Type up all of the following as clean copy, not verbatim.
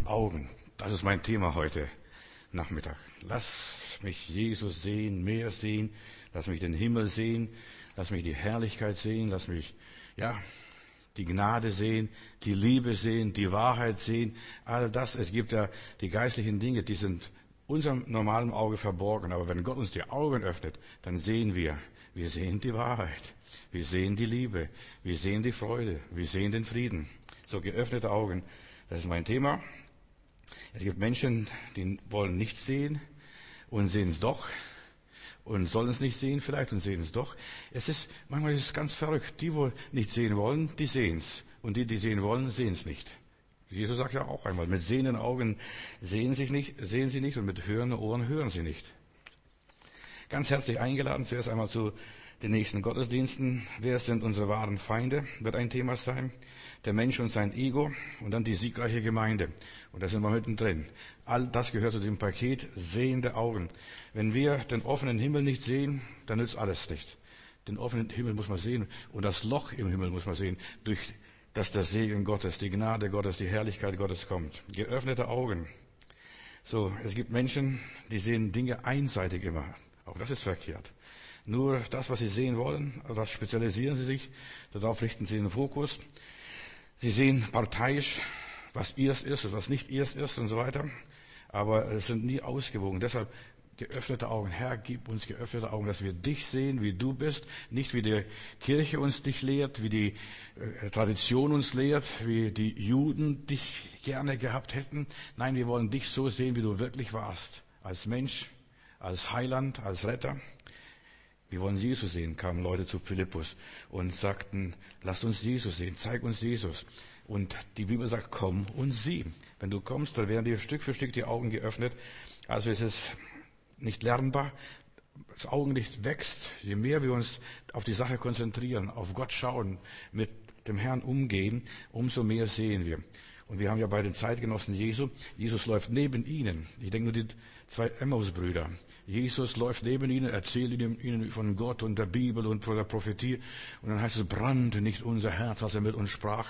Augen. Das ist mein Thema heute Nachmittag. Lass mich Jesus sehen, mehr sehen. Lass mich den Himmel sehen. Lass mich die Herrlichkeit sehen. Lass mich, die Gnade sehen, die Liebe sehen, die Wahrheit sehen. All das, es gibt ja die geistlichen Dinge, die sind unserem normalen Auge verborgen. Aber wenn Gott uns die Augen öffnet, dann sehen wir. Wir sehen die Wahrheit. Wir sehen die Liebe. Wir sehen die Freude. Wir sehen den Frieden. So geöffnete Augen. Das ist mein Thema. Es gibt Menschen, die wollen nichts sehen und sehen es doch. Und sollen es nicht sehen vielleicht und sehen es doch. Manchmal ist es ganz verrückt. Die, die nicht sehen wollen, die sehen es. Und die sehen wollen, sehen es nicht. Jesus sagt ja auch einmal, mit sehenden Augen sehen sie nicht und mit hörenden Ohren hören sie nicht. Ganz herzlich eingeladen, zuerst einmal zu den nächsten Gottesdiensten. Wer sind unsere wahren Feinde? Wird ein Thema sein. Der Mensch und sein Ego und dann die siegreiche Gemeinde. Und da sind wir mittendrin. All das gehört zu diesem Paket sehende Augen. Wenn wir den offenen Himmel nicht sehen, dann nützt alles nicht. Den offenen Himmel muss man sehen und das Loch im Himmel muss man sehen, durch das der Segen Gottes, die Gnade Gottes, die Herrlichkeit Gottes kommt. Geöffnete Augen. So, es gibt Menschen, die sehen Dinge einseitig immer. Auch das ist verkehrt. Nur das, was sie sehen wollen, das spezialisieren sie sich, darauf richten sie den Fokus. Sie sehen parteiisch, was ihrs ist und was nicht ihrs ist und so weiter, aber es sind nie ausgewogen. Deshalb geöffnete Augen. Herr, gib uns geöffnete Augen, dass wir dich sehen, wie du bist, nicht wie die Kirche uns dich lehrt, wie die Tradition uns lehrt, wie die Juden dich gerne gehabt hätten. Nein, wir wollen dich so sehen, wie du wirklich warst, als Mensch, als Heiland, als Retter. Wir wollen Jesus sehen, kamen Leute zu Philippus und sagten, lasst uns Jesus sehen, zeig uns Jesus. Und die Bibel sagt, komm und sieh. Wenn du kommst, dann werden dir Stück für Stück die Augen geöffnet. Also es ist nicht lernbar. Das Augenlicht wächst, je mehr wir uns auf die Sache konzentrieren, auf Gott schauen, mit dem Herrn umgehen, umso mehr sehen wir. Und wir haben ja bei den Zeitgenossen Jesus läuft neben ihnen. Ich denke nur die 2 Emmaus-Brüder. Jesus läuft neben ihnen, erzählt ihnen von Gott und der Bibel und von der Prophetie. Und dann heißt es, brannte nicht unser Herz, als er mit uns sprach.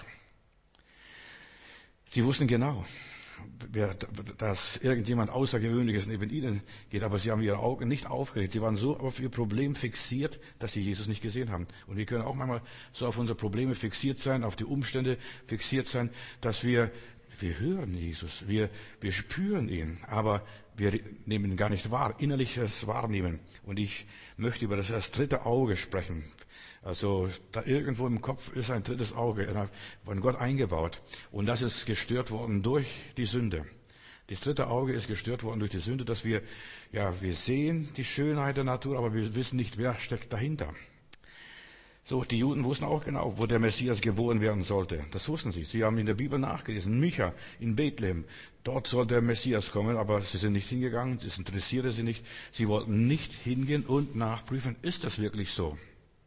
Sie wussten genau, dass irgendjemand Außergewöhnliches neben ihnen geht, aber sie haben ihre Augen nicht aufgeregt. Sie waren so auf ihr Problem fixiert, dass sie Jesus nicht gesehen haben. Und wir können auch manchmal so auf unsere Probleme fixiert sein, auf die Umstände fixiert sein, dass wir hören Jesus, wir spüren ihn, aber wir nehmen ihn gar nicht wahr, innerliches Wahrnehmen. Und ich möchte über das dritte Auge sprechen. Also da irgendwo im Kopf ist ein drittes Auge von Gott eingebaut. Und das ist gestört worden durch die Sünde. Das dritte Auge ist gestört worden durch die Sünde, dass wir sehen die Schönheit der Natur, aber wir wissen nicht, wer steckt dahinter. So, die Juden wussten auch genau, wo der Messias geboren werden sollte. Das wussten sie. Sie haben in der Bibel nachgelesen. Micha in Bethlehem. Dort soll der Messias kommen, aber sie sind nicht hingegangen. Es interessierte sie nicht. Sie wollten nicht hingehen und nachprüfen, ist das wirklich so?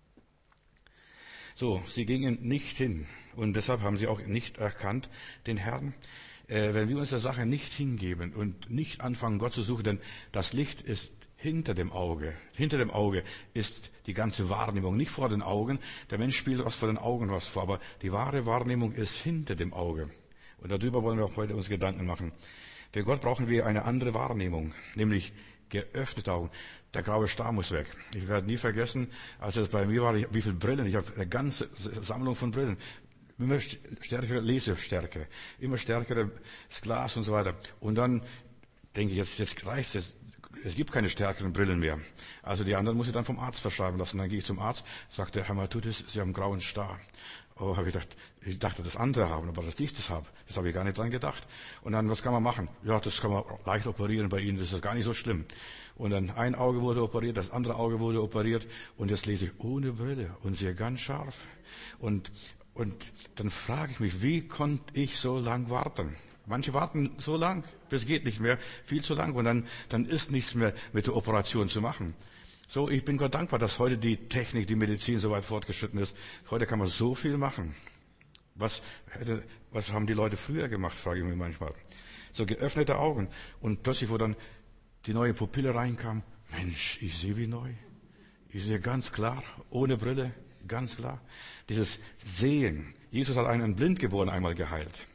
So, sie gingen nicht hin. Und deshalb haben sie auch nicht erkannt, den Herrn. Wenn wir uns der Sache nicht hingeben und nicht anfangen, Gott zu suchen, denn das Licht ist hinter dem Auge. Hinter dem Auge ist die ganze Wahrnehmung, nicht vor den Augen. Der Mensch spielt was vor den Augen was vor, aber die wahre Wahrnehmung ist hinter dem Auge. Und darüber wollen wir auch heute uns Gedanken machen. Für Gott brauchen wir eine andere Wahrnehmung, nämlich geöffnete Augen. Der graue Star muss weg. Ich werde nie vergessen, als es bei mir war, wie viele Brillen. Ich habe eine ganze Sammlung von Brillen. Immer stärkere Lesestärke, immer stärkeres Glas und so weiter. Und dann denke ich, jetzt reicht es. Es gibt keine stärkeren Brillen mehr. Also die anderen muss ich dann vom Arzt verschreiben lassen. Dann gehe ich zum Arzt, sagt der Herr Matutis, Sie haben einen grauen Star. Oh, habe ich dachte, das andere haben, aber dass ich das habe, das habe ich gar nicht dran gedacht. Und dann, was kann man machen? Ja, das kann man leicht operieren bei Ihnen, das ist gar nicht so schlimm. Und dann ein Auge wurde operiert, das andere Auge wurde operiert und jetzt lese ich ohne Brille und sehe ganz scharf. Und dann frage ich mich, wie konnte ich so lang warten? Manche warten so lang, das geht nicht mehr, viel zu lang und dann ist nichts mehr mit der Operation zu machen. So, ich bin Gott dankbar, dass heute die Technik, die Medizin so weit fortgeschritten ist. Heute kann man so viel machen. Was haben die Leute früher gemacht, frage ich mich manchmal. So geöffnete Augen und plötzlich, wo dann die neue Pupille reinkam, Mensch, ich sehe wie neu. Ich sehe ganz klar, ohne Brille, ganz klar. Dieses Sehen. Jesus hat einen Blindgeborenen einmal geheilt.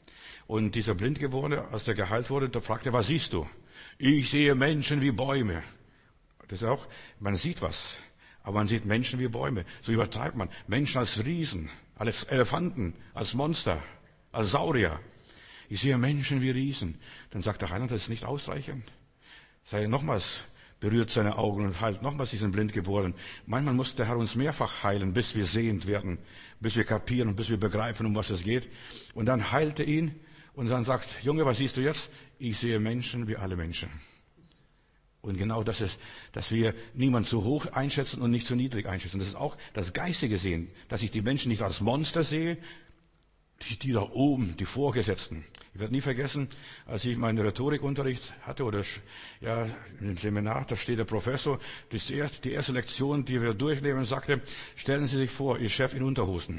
Und dieser Blindgewordene, als der geheilt wurde, da fragte er, was siehst du? Ich sehe Menschen wie Bäume. Das ist auch, man sieht was, aber man sieht Menschen wie Bäume. So übertreibt man. Menschen als Riesen, als Elefanten, als Monster, als Saurier. Ich sehe Menschen wie Riesen. Dann sagt der Heiland, das ist nicht ausreichend. Sei nochmals, berührt seine Augen und heilt nochmals diesen Blindgewordenen. Manchmal muss der Herr uns mehrfach heilen, bis wir sehend werden, bis wir kapieren und bis wir begreifen, um was es geht. Und dann heilt er ihn und dann sagt, Junge, was siehst du jetzt? Ich sehe Menschen wie alle Menschen. Und genau das ist, dass wir niemanden zu hoch einschätzen und nicht zu niedrig einschätzen. Das ist auch das geistige Sehen, dass ich die Menschen nicht als Monster sehe, die da oben, die Vorgesetzten. Ich werde nie vergessen, als ich meinen Rhetorikunterricht hatte oder ja im Seminar, da steht der Professor, die erste Lektion, die wir durchnehmen, sagte, stellen Sie sich vor, Ihr Chef in Unterhosen.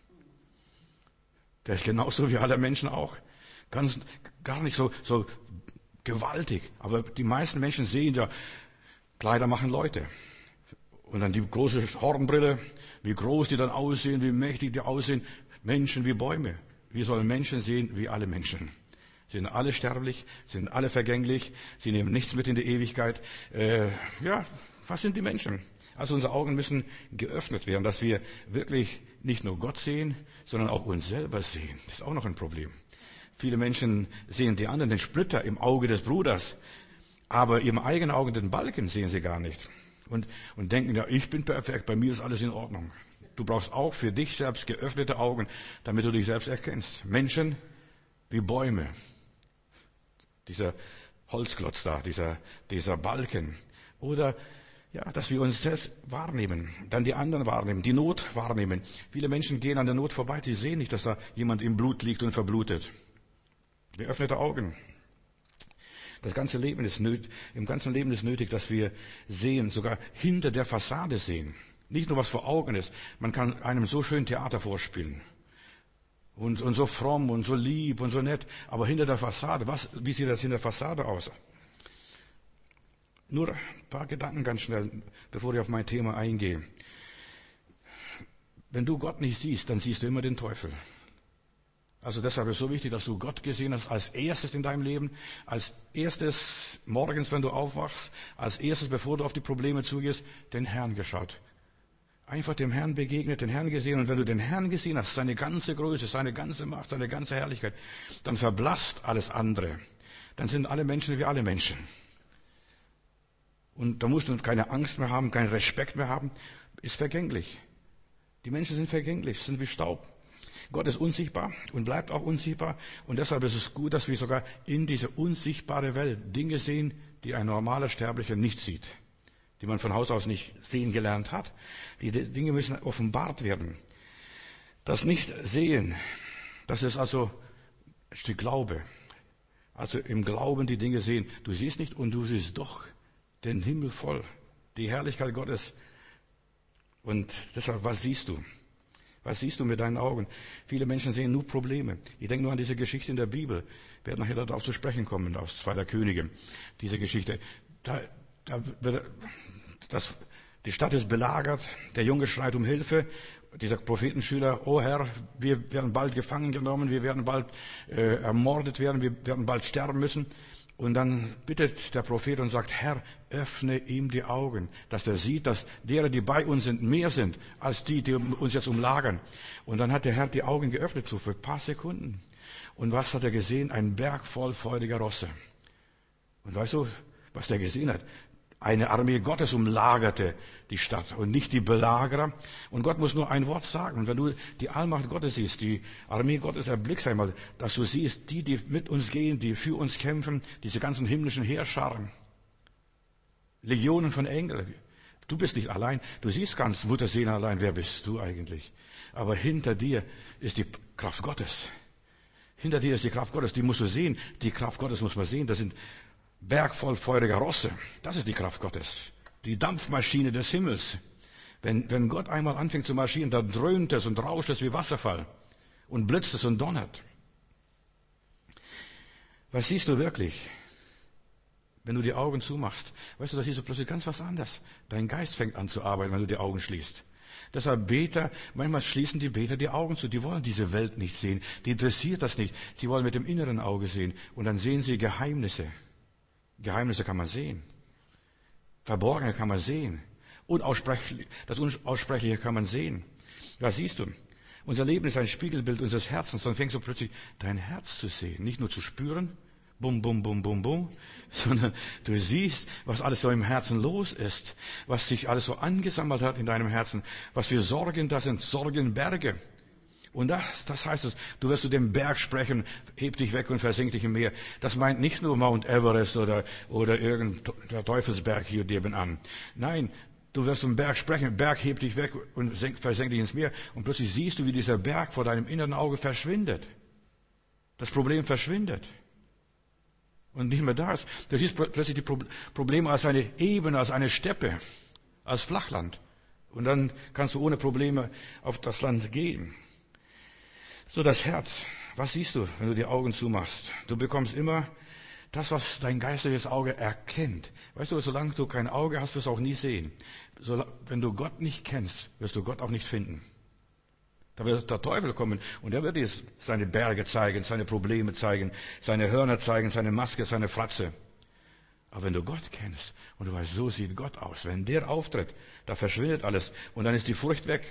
Der ist genauso wie alle Menschen auch. Gar nicht so gewaltig. Aber die meisten Menschen sehen ja, Kleider machen Leute. Und dann die große Hornbrille, wie groß die dann aussehen, wie mächtig die aussehen. Menschen wie Bäume. Wir sollen Menschen sehen wie alle Menschen. Sie sind alle sterblich, sind alle vergänglich, sie nehmen nichts mit in die Ewigkeit. Was sind die Menschen? Also unsere Augen müssen geöffnet werden, dass wir wirklich nicht nur Gott sehen, sondern auch uns selber sehen. Das ist auch noch ein Problem. Viele Menschen sehen die anderen, den Splitter im Auge des Bruders, aber ihrem eigenen Auge den Balken sehen sie gar nicht. Und denken, ja, ich bin perfekt, bei mir ist alles in Ordnung. Du brauchst auch für dich selbst geöffnete Augen, damit du dich selbst erkennst. Menschen wie Bäume. Dieser Holzklotz da, dieser Balken. Oder, ja, dass wir uns selbst wahrnehmen, dann die anderen wahrnehmen, die Not wahrnehmen. Viele Menschen gehen an der Not vorbei, die sehen nicht, dass da jemand im Blut liegt und verblutet. Geöffnete Augen. Im ganzen Leben ist nötig, dass wir sehen, sogar hinter der Fassade sehen. Nicht nur was vor Augen ist. Man kann einem so schön Theater vorspielen. Und so fromm und so lieb und so nett. Aber hinter der Fassade, wie sieht das hinter der Fassade aus? Nur ein paar Gedanken ganz schnell, bevor ich auf mein Thema eingehe. Wenn du Gott nicht siehst, dann siehst du immer den Teufel. Also deshalb ist es so wichtig, dass du Gott gesehen hast als erstes in deinem Leben, als erstes morgens, wenn du aufwachst, als erstes, bevor du auf die Probleme zugehst, den Herrn geschaut. Einfach dem Herrn begegnet, den Herrn gesehen. Und wenn du den Herrn gesehen hast, seine ganze Größe, seine ganze Macht, seine ganze Herrlichkeit, dann verblasst alles andere. Dann sind alle Menschen wie alle Menschen. Und da musst du keine Angst mehr haben, keinen Respekt mehr haben. Ist vergänglich. Die Menschen sind vergänglich, sind wie Staub. Gott ist unsichtbar und bleibt auch unsichtbar. Und deshalb ist es gut, dass wir sogar in diese unsichtbare Welt Dinge sehen, die ein normaler Sterblicher nicht sieht. Die man von Haus aus nicht sehen gelernt hat. Die Dinge müssen offenbart werden. Das Nicht-Sehen, das ist also ein Stück Glaube. Also im Glauben die Dinge sehen. Du siehst nicht und du siehst doch den Himmel voll. Die Herrlichkeit Gottes. Und deshalb, was siehst du? Was siehst du mit deinen Augen? Viele Menschen sehen nur Probleme. Ich denke nur an diese Geschichte in der Bibel. Ich werde nachher darauf zu sprechen kommen, aus 2. Könige. Diese Geschichte. Die Stadt ist belagert, der Junge schreit um Hilfe, dieser Prophetenschüler, oh Herr, wir werden bald gefangen genommen, wir werden bald ermordet werden, wir werden bald sterben müssen. Und dann bittet der Prophet und sagt, Herr, öffne ihm die Augen, dass er sieht, dass derer, die bei uns sind, mehr sind, als die uns jetzt umlagern. Und dann hat der Herr die Augen geöffnet, so für ein paar Sekunden. Und was hat er gesehen? Ein Berg voll feuriger Rosse. Und weißt du, was der gesehen hat? Eine Armee Gottes umlagerte die Stadt und nicht die Belagerer. Und Gott muss nur ein Wort sagen. Und wenn du die Allmacht Gottes siehst, die Armee Gottes erblickst einmal, dass du siehst, die mit uns gehen, die für uns kämpfen, diese ganzen himmlischen Heerscharen, Legionen von Engeln. Du bist nicht allein. Du siehst ganz Mutterseelen allein. Wer bist du eigentlich? Aber hinter dir ist die Kraft Gottes. Hinter dir ist die Kraft Gottes. Die musst du sehen. Die Kraft Gottes muss man sehen. Das sind Berg voll feuriger Rosse. Das ist die Kraft Gottes. Die Dampfmaschine des Himmels. Wenn Gott einmal anfängt zu marschieren, da dröhnt es und rauscht es wie Wasserfall. Und blitzt es und donnert. Was siehst du wirklich? Wenn du die Augen zumachst, weißt du, da siehst du plötzlich ganz was anderes. Dein Geist fängt an zu arbeiten, wenn du die Augen schließt. Deshalb manchmal schließen die Beter die Augen zu. Die wollen diese Welt nicht sehen. Die interessiert das nicht. Die wollen mit dem inneren Auge sehen. Und dann sehen sie Geheimnisse. Geheimnisse kann man sehen. Verborgene kann man sehen. Das Unaussprechliche kann man sehen. Was siehst du? Unser Leben ist ein Spiegelbild unseres Herzens. Dann fängst du plötzlich dein Herz zu sehen. Nicht nur zu spüren, bum, bum, bum, bum, bum, sondern du siehst, was alles so im Herzen los ist, was sich alles so angesammelt hat in deinem Herzen, was für Sorgen das sind, Sorgenberge. Und das heißt es, du wirst zu dem Berg sprechen, heb dich weg und versink dich im Meer. Das meint nicht nur Mount Everest oder irgendein Teufelsberg hier nebenan. Nein, du wirst zum Berg sprechen, Berg heb dich weg und versenk dich ins Meer. Und plötzlich siehst du, wie dieser Berg vor deinem inneren Auge verschwindet. Das Problem verschwindet. Und nicht mehr da ist. Du siehst plötzlich die Probleme als eine Ebene, als eine Steppe, als Flachland. Und dann kannst du ohne Probleme auf das Land gehen. So, das Herz. Was siehst du, wenn du die Augen zumachst? Du bekommst immer das, was dein geistliches Auge erkennt. Weißt du, solange du kein Auge hast, wirst du auch nie sehen. Wenn du Gott nicht kennst, wirst du Gott auch nicht finden. Da wird der Teufel kommen und er wird dir seine Berge zeigen, seine Probleme zeigen, seine Hörner zeigen, seine Maske, seine Fratze. Aber wenn du Gott kennst und du weißt, so sieht Gott aus, wenn der auftritt, da verschwindet alles und dann ist die Furcht weg.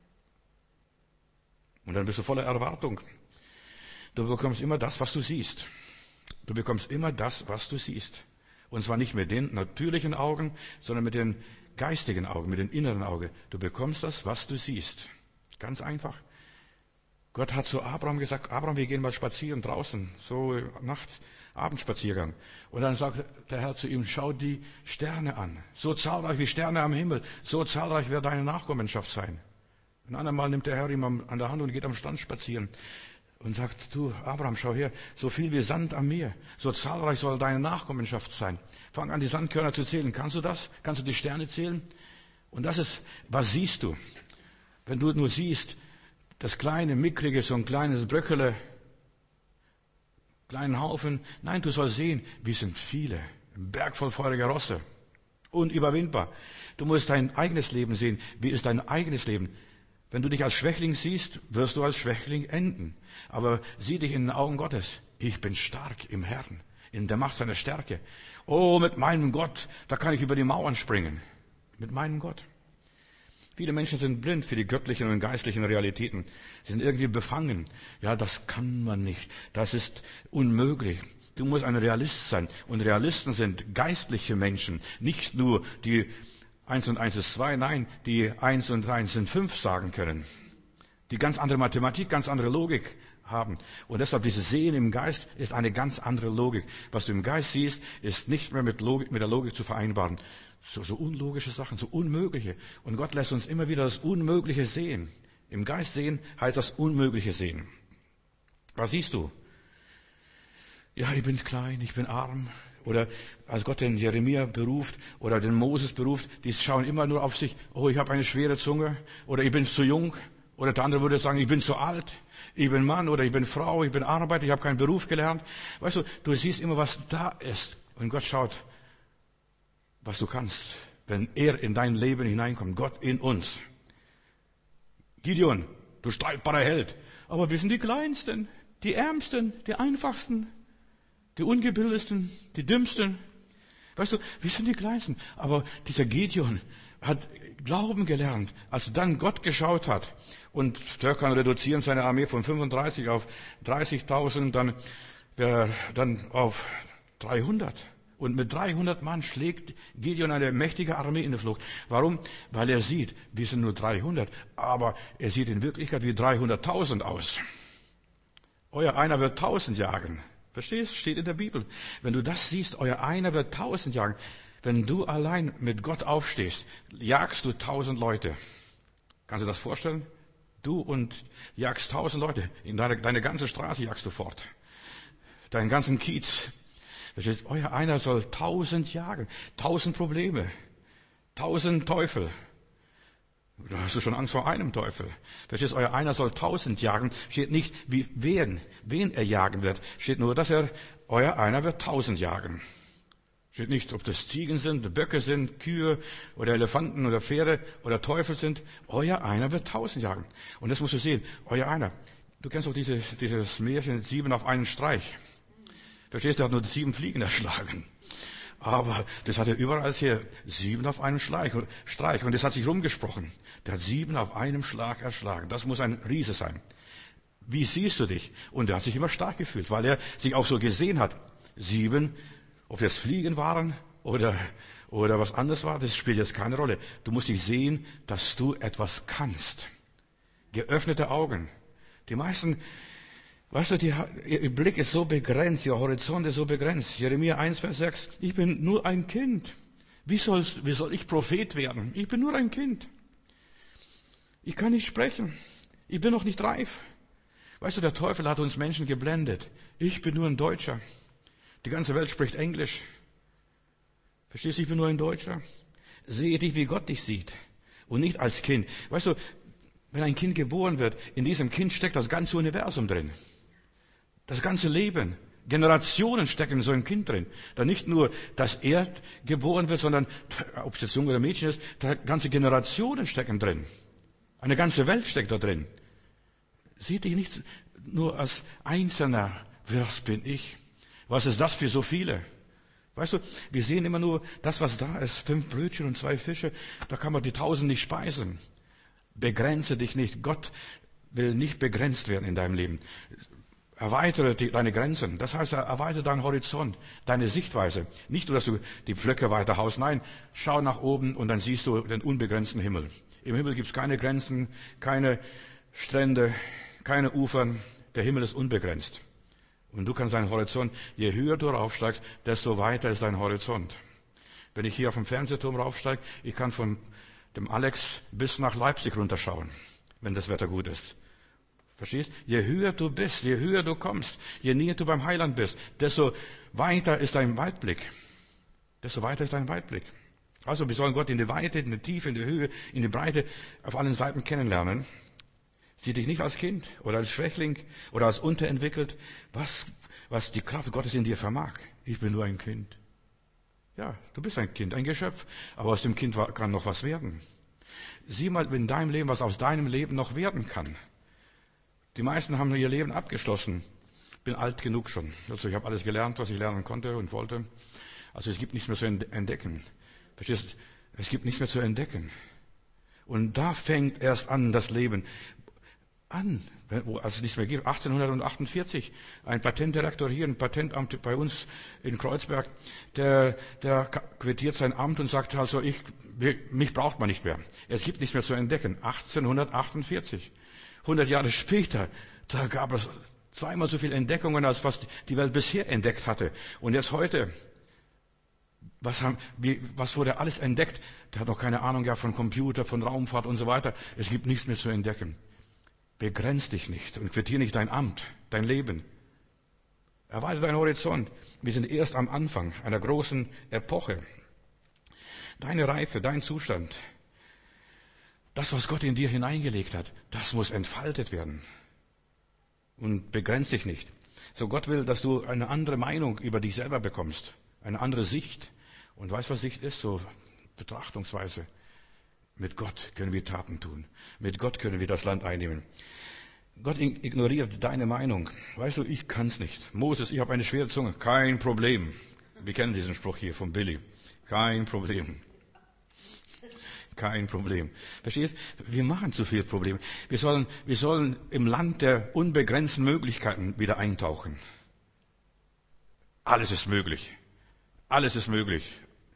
Und dann bist du voller Erwartung. Du bekommst immer das, was du siehst. Du bekommst immer das, was du siehst. Und zwar nicht mit den natürlichen Augen, sondern mit den geistigen Augen, mit den inneren Augen. Du bekommst das, was du siehst. Ganz einfach. Gott hat zu Abraham gesagt, Abraham, wir gehen mal spazieren draußen, so Abendspaziergang. Und dann sagt der Herr zu ihm, schau die Sterne an. So zahlreich wie Sterne am Himmel, so zahlreich wird deine Nachkommenschaft sein. Ein andermal nimmt der Herr ihn an der Hand und geht am Strand spazieren und sagt, du Abraham, schau her, so viel wie Sand am Meer, so zahlreich soll deine Nachkommenschaft sein. Fang an, die Sandkörner zu zählen. Kannst du das? Kannst du die Sterne zählen? Und das ist, was siehst du? Wenn du nur siehst, das kleine, mickrige, so ein kleines Bröckele, kleinen Haufen. Nein, du sollst sehen, wir sind viele. Ein Berg voll feuriger Rosse. Unüberwindbar. Du musst dein eigenes Leben sehen. Wie ist dein eigenes Leben? Wenn du dich als Schwächling siehst, wirst du als Schwächling enden. Aber sieh dich in den Augen Gottes. Ich bin stark im Herrn, in der Macht seiner Stärke. Oh, mit meinem Gott, da kann ich über die Mauern springen. Mit meinem Gott. Viele Menschen sind blind für die göttlichen und geistlichen Realitäten. Sie sind irgendwie befangen. Ja, das kann man nicht. Das ist unmöglich. Du musst ein Realist sein. Und Realisten sind geistliche Menschen. Nicht nur die 1 und 1 ist 2, nein, die 1 und 1 sind 5 sagen können. Die ganz andere Mathematik, ganz andere Logik haben. Und deshalb dieses Sehen im Geist ist eine ganz andere Logik. Was du im Geist siehst, ist nicht mehr mit der Logik zu vereinbaren. So unlogische Sachen, so unmögliche. Und Gott lässt uns immer wieder das Unmögliche sehen. Im Geist sehen heißt das Unmögliche sehen. Was siehst du? Ja, ich bin klein, ich bin arm. Oder als Gott den Jeremia beruft oder den Moses beruft, die schauen immer nur auf sich. Oh, ich habe eine schwere Zunge. Oder ich bin zu jung. Oder der andere würde sagen, ich bin zu alt. Ich bin Mann oder ich bin Frau, ich bin Arbeiter, ich habe keinen Beruf gelernt. Weißt du, du siehst immer, was da ist. Und Gott schaut, was du kannst, wenn er in dein Leben hineinkommt. Gott in uns. Gideon, du streitbarer Held. Aber wir sind die Kleinsten, die Ärmsten, die Einfachsten, die Ungebildetsten, die Dümmsten. Weißt du, wir sind die Kleinsten. Aber dieser Gideon hat Glauben gelernt, als dann Gott geschaut hat. Und Töckern reduzieren seine Armee von 35 auf 30.000, dann auf 300. Und mit 300 Mann schlägt Gideon eine mächtige Armee in die Flucht. Warum? Weil er sieht, wir sind nur 300, aber er sieht in Wirklichkeit wie 300.000 aus. Euer einer wird 1000 jagen. Verstehst? Steht in der Bibel. Wenn du das siehst, euer einer wird 1000 jagen. Wenn du allein mit Gott aufstehst, jagst du 1000 Leute. Kannst du das vorstellen? Du und jagst 1000 Leute. In deine ganze Straße jagst du fort. Deinen ganzen Kiez. Verstehst? Euer einer soll 1000 jagen. 1000 Probleme. 1000 Teufel. Da hast du schon Angst vor einem Teufel. Verstehst? Euer einer soll 1000 jagen. Steht nicht, wen er jagen wird. Steht nur, dass euer einer wird 1000 jagen. Steht nicht, ob das Ziegen sind, Böcke sind, Kühe oder Elefanten oder Pferde oder Teufel sind. Euer einer wird 1000 jagen. Und das musst du sehen. Euer einer. Du kennst doch dieses Märchen 7 auf einen Streich. Verstehst du, er hat nur 7 Fliegen erschlagen. Aber das hat er überall hier 7 auf einem Streich. Und das hat sich rumgesprochen. Der hat 7 auf einem Schlag erschlagen. Das muss ein Riese sein. Wie siehst du dich? Und er hat sich immer stark gefühlt, weil er sich auch so gesehen hat. 7, ob das Fliegen waren oder was anderes war, das spielt jetzt keine Rolle. Du musst dich sehen, dass du etwas kannst. Geöffnete Augen. Die meisten, weißt du, ihr Blick ist so begrenzt, ihr Horizont ist so begrenzt. Jeremia 1, Vers 6. Ich bin nur ein Kind. Wie soll ich Prophet werden? Ich bin nur ein Kind. Ich kann nicht sprechen. Ich bin noch nicht reif. Weißt du, der Teufel hat uns Menschen geblendet. Ich bin nur ein Deutscher. Die ganze Welt spricht Englisch. Verstehst du, ich bin nur ein Deutscher. Sehe dich, wie Gott dich sieht. Und nicht als Kind. Weißt du, wenn ein Kind geboren wird, in diesem Kind steckt das ganze Universum drin. Das ganze Leben. Generationen stecken in so einem Kind drin. Da nicht nur, dass er geboren wird, sondern, ob es jetzt Junge oder Mädchen ist, da ganze Generationen stecken drin. Eine ganze Welt steckt da drin. Sieh dich nicht nur als Einzelner. Was bin ich? Was ist das für so viele? Weißt du, wir sehen immer nur das, was da ist. 5 Brötchen und 2 Fische. Da kann man die 1000 nicht speisen. Begrenze dich nicht. Gott will nicht begrenzt werden in deinem Leben. Erweitere deine Grenzen. Das heißt, erweitere deinen Horizont, deine Sichtweise. Nicht nur, dass du die Pflöcke weiter haust. Nein, schau nach oben und dann siehst du den unbegrenzten Himmel. Im Himmel gibt es keine Grenzen, keine Strände, keine Ufern. Der Himmel ist unbegrenzt. Und du kannst deinen Horizont, je höher du raufsteigst, desto weiter ist dein Horizont. Wenn ich hier auf dem Fernsehturm raufsteige, ich kann von dem Alex bis nach Leipzig runterschauen, wenn das Wetter gut ist. Verstehst? Je höher du bist, je höher du kommst, je näher du beim Heiland bist, desto weiter ist dein Weitblick. Desto weiter ist dein Weitblick. Also wir sollen Gott in die Weite, in die Tiefe, in die Höhe, in die Breite auf allen Seiten kennenlernen. Sieh dich nicht als Kind oder als Schwächling oder als unterentwickelt, was die Kraft Gottes in dir vermag. Ich bin nur ein Kind. Ja, du bist ein Kind, ein Geschöpf, aber aus dem Kind kann noch was werden. Sieh mal in deinem Leben, was aus deinem Leben noch werden kann. Die meisten haben ihr Leben abgeschlossen. Ich bin alt genug schon. Also ich habe alles gelernt, was ich lernen konnte und wollte. Also es gibt nichts mehr zu entdecken. Verstehst du? Es gibt nichts mehr zu entdecken. Und da fängt erst an das Leben. Als es nichts mehr gibt. 1848, ein Patentdirektor hier, ein Patentamt bei uns in Kreuzberg, der quittiert sein Amt und sagt also, mich braucht man nicht mehr. Es gibt nichts mehr zu entdecken. 1848. 100 Jahre später, da gab es 2-mal so viele Entdeckungen, als was die Welt bisher entdeckt hatte. Und jetzt heute, was wurde alles entdeckt? Der hat noch keine Ahnung gehabt von Computer, von Raumfahrt und so weiter. Es gibt nichts mehr zu entdecken. Begrenz dich nicht und quittiere nicht dein Amt, dein Leben. Erweitere deinen Horizont. Wir sind erst am Anfang einer großen Epoche. Deine Reife, dein Zustand, das, was Gott in dir hineingelegt hat, das muss entfaltet werden. Und begrenz dich nicht. So Gott will, dass du eine andere Meinung über dich selber bekommst, eine andere Sicht. Und weißt du, was Sicht ist? So Betrachtungsweise. Mit Gott können wir Taten tun. Mit Gott können wir das Land einnehmen. Gott ignoriert deine Meinung. Weißt du, ich kann's nicht. Moses, ich habe eine schwere Zunge. Kein Problem. Wir kennen diesen Spruch hier von Billy. Kein Problem. Kein Problem. Verstehst? Wir machen zu viel Probleme. Wir sollen im Land der unbegrenzten Möglichkeiten wieder eintauchen. Alles ist möglich. Alles ist möglich.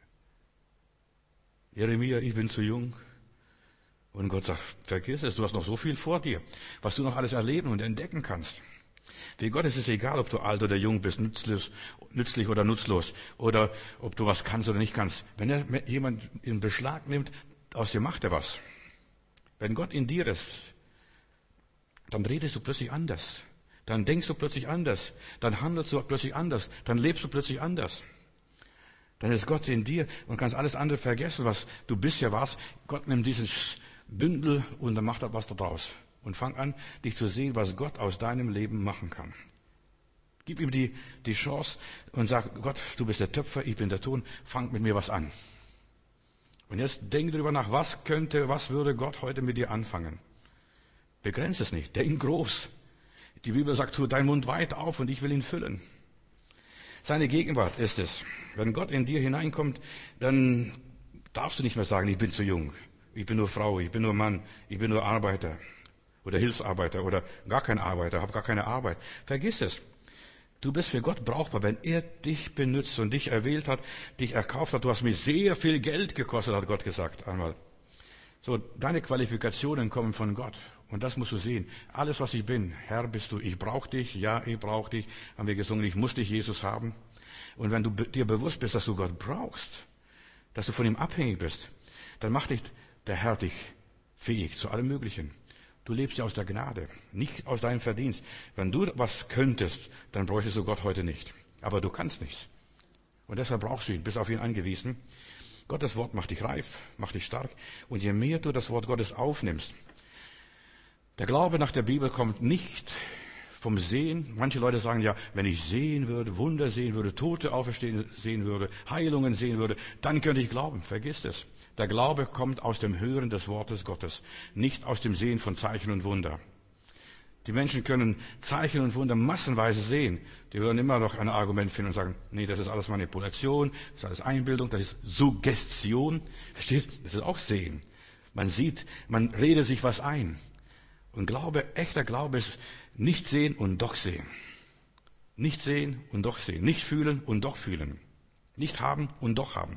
Jeremia, ich bin zu jung. Und Gott sagt, vergiss es, du hast noch so viel vor dir, was du noch alles erleben und entdecken kannst. Für Gott ist es egal, ob du alt oder jung bist, nützlich oder nutzlos, oder ob du was kannst oder nicht kannst. Wenn er jemand in Beschlag nimmt, aus dir macht er was. Wenn Gott in dir ist, dann redest du plötzlich anders. Dann denkst du plötzlich anders. Dann handelst du plötzlich anders. Dann lebst du plötzlich anders. Dann ist Gott in dir und kannst alles andere vergessen, was du bisher warst. Gott nimmt dieses Bündel und dann macht er was daraus. Und fang an, dich zu sehen, was Gott aus deinem Leben machen kann. Gib ihm die Chance und sag, Gott, du bist der Töpfer, ich bin der Ton, fang mit mir was an. Und jetzt denk darüber nach, was würde Gott heute mit dir anfangen? Begrenze es nicht, denk groß. Die Bibel sagt, tu deinen Mund weit auf und ich will ihn füllen. Seine Gegenwart ist es. Wenn Gott in dir hineinkommt, dann darfst du nicht mehr sagen, ich bin zu jung, ich bin nur Frau, ich bin nur Mann, ich bin nur Arbeiter oder Hilfsarbeiter oder gar kein Arbeiter, habe gar keine Arbeit. Vergiss es. Du bist für Gott brauchbar, wenn er dich benutzt und dich erwählt hat, dich erkauft hat. Du hast mir sehr viel Geld gekostet, hat Gott gesagt einmal. So, deine Qualifikationen kommen von Gott. Und das musst du sehen. Alles, was ich bin, Herr bist du, ich brauche dich, ja, ich brauche dich, haben wir gesungen, ich muss dich, Jesus, haben. Und wenn du dir bewusst bist, dass du Gott brauchst, dass du von ihm abhängig bist, dann macht dich der Herr dich fähig zu allem Möglichen. Du lebst ja aus der Gnade, nicht aus deinem Verdienst. Wenn du was könntest, dann bräuchtest du Gott heute nicht. Aber du kannst nichts. Und deshalb brauchst du ihn, bist auf ihn angewiesen. Gottes Wort macht dich reif, macht dich stark. Und je mehr du das Wort Gottes aufnimmst, der Glaube nach der Bibel kommt nicht vom Sehen. Manche Leute sagen ja, wenn ich sehen würde, Wunder sehen würde, Tote auferstehen sehen würde, Heilungen sehen würde, dann könnte ich glauben. Vergiss es. Der Glaube kommt aus dem Hören des Wortes Gottes, nicht aus dem Sehen von Zeichen und Wunder. Die Menschen können Zeichen und Wunder massenweise sehen. Die würden immer noch ein Argument finden und sagen, nee, das ist alles Manipulation, das ist alles Einbildung, das ist Suggestion. Verstehst du? Das ist auch Sehen. Man sieht, man redet sich was ein. Und Glaube, echter Glaube ist nicht sehen und doch sehen. Nicht sehen und doch sehen. Nicht fühlen und doch fühlen. Nicht haben und doch haben.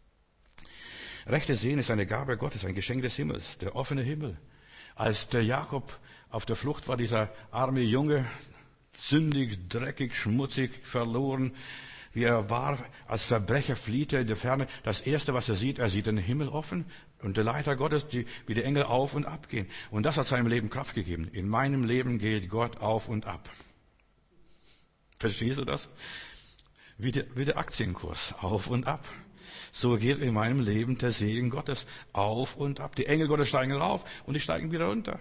Rechte Sehen ist eine Gabe Gottes, ein Geschenk des Himmels, der offene Himmel. Als der Jakob auf der Flucht war, dieser arme Junge, sündig, dreckig, schmutzig, verloren, wie er war, als Verbrecher flieht er in der Ferne. Das Erste, was er sieht den Himmel offen und der Leiter Gottes, wie die Engel auf und ab gehen. Und das hat seinem Leben Kraft gegeben. In meinem Leben geht Gott auf und ab. Verstehst du das? Wie der Aktienkurs, auf und ab. So geht in meinem Leben der Segen Gottes auf und ab. Die Engel Gottes steigen rauf und die steigen wieder runter.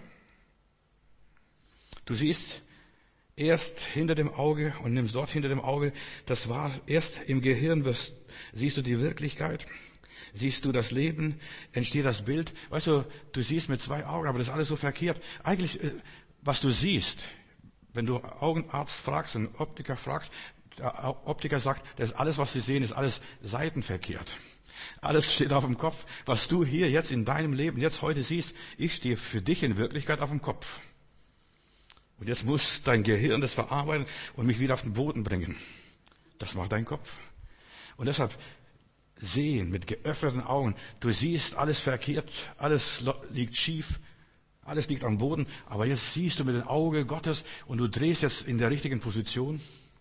Du siehst erst hinter dem Auge und nimmst dort hinter dem Auge, das war erst im Gehirn, siehst du die Wirklichkeit, siehst du das Leben, entsteht das Bild. Weißt du, du siehst mit zwei Augen, aber das ist alles so verkehrt. Eigentlich, was du siehst, wenn du Augenarzt fragst, einen Optiker fragst, der Optiker sagt, das ist alles, was sie sehen, ist alles seitenverkehrt. Alles steht auf dem Kopf. Was du hier jetzt in deinem Leben, jetzt heute siehst, ich stehe für dich in Wirklichkeit auf dem Kopf. Und jetzt muss dein Gehirn das verarbeiten und mich wieder auf den Boden bringen. Das macht dein Kopf. Und deshalb sehen mit geöffneten Augen. Du siehst alles verkehrt, alles liegt schief, alles liegt am Boden. Aber jetzt siehst du mit dem Auge Gottes und du drehst jetzt in der richtigen Position.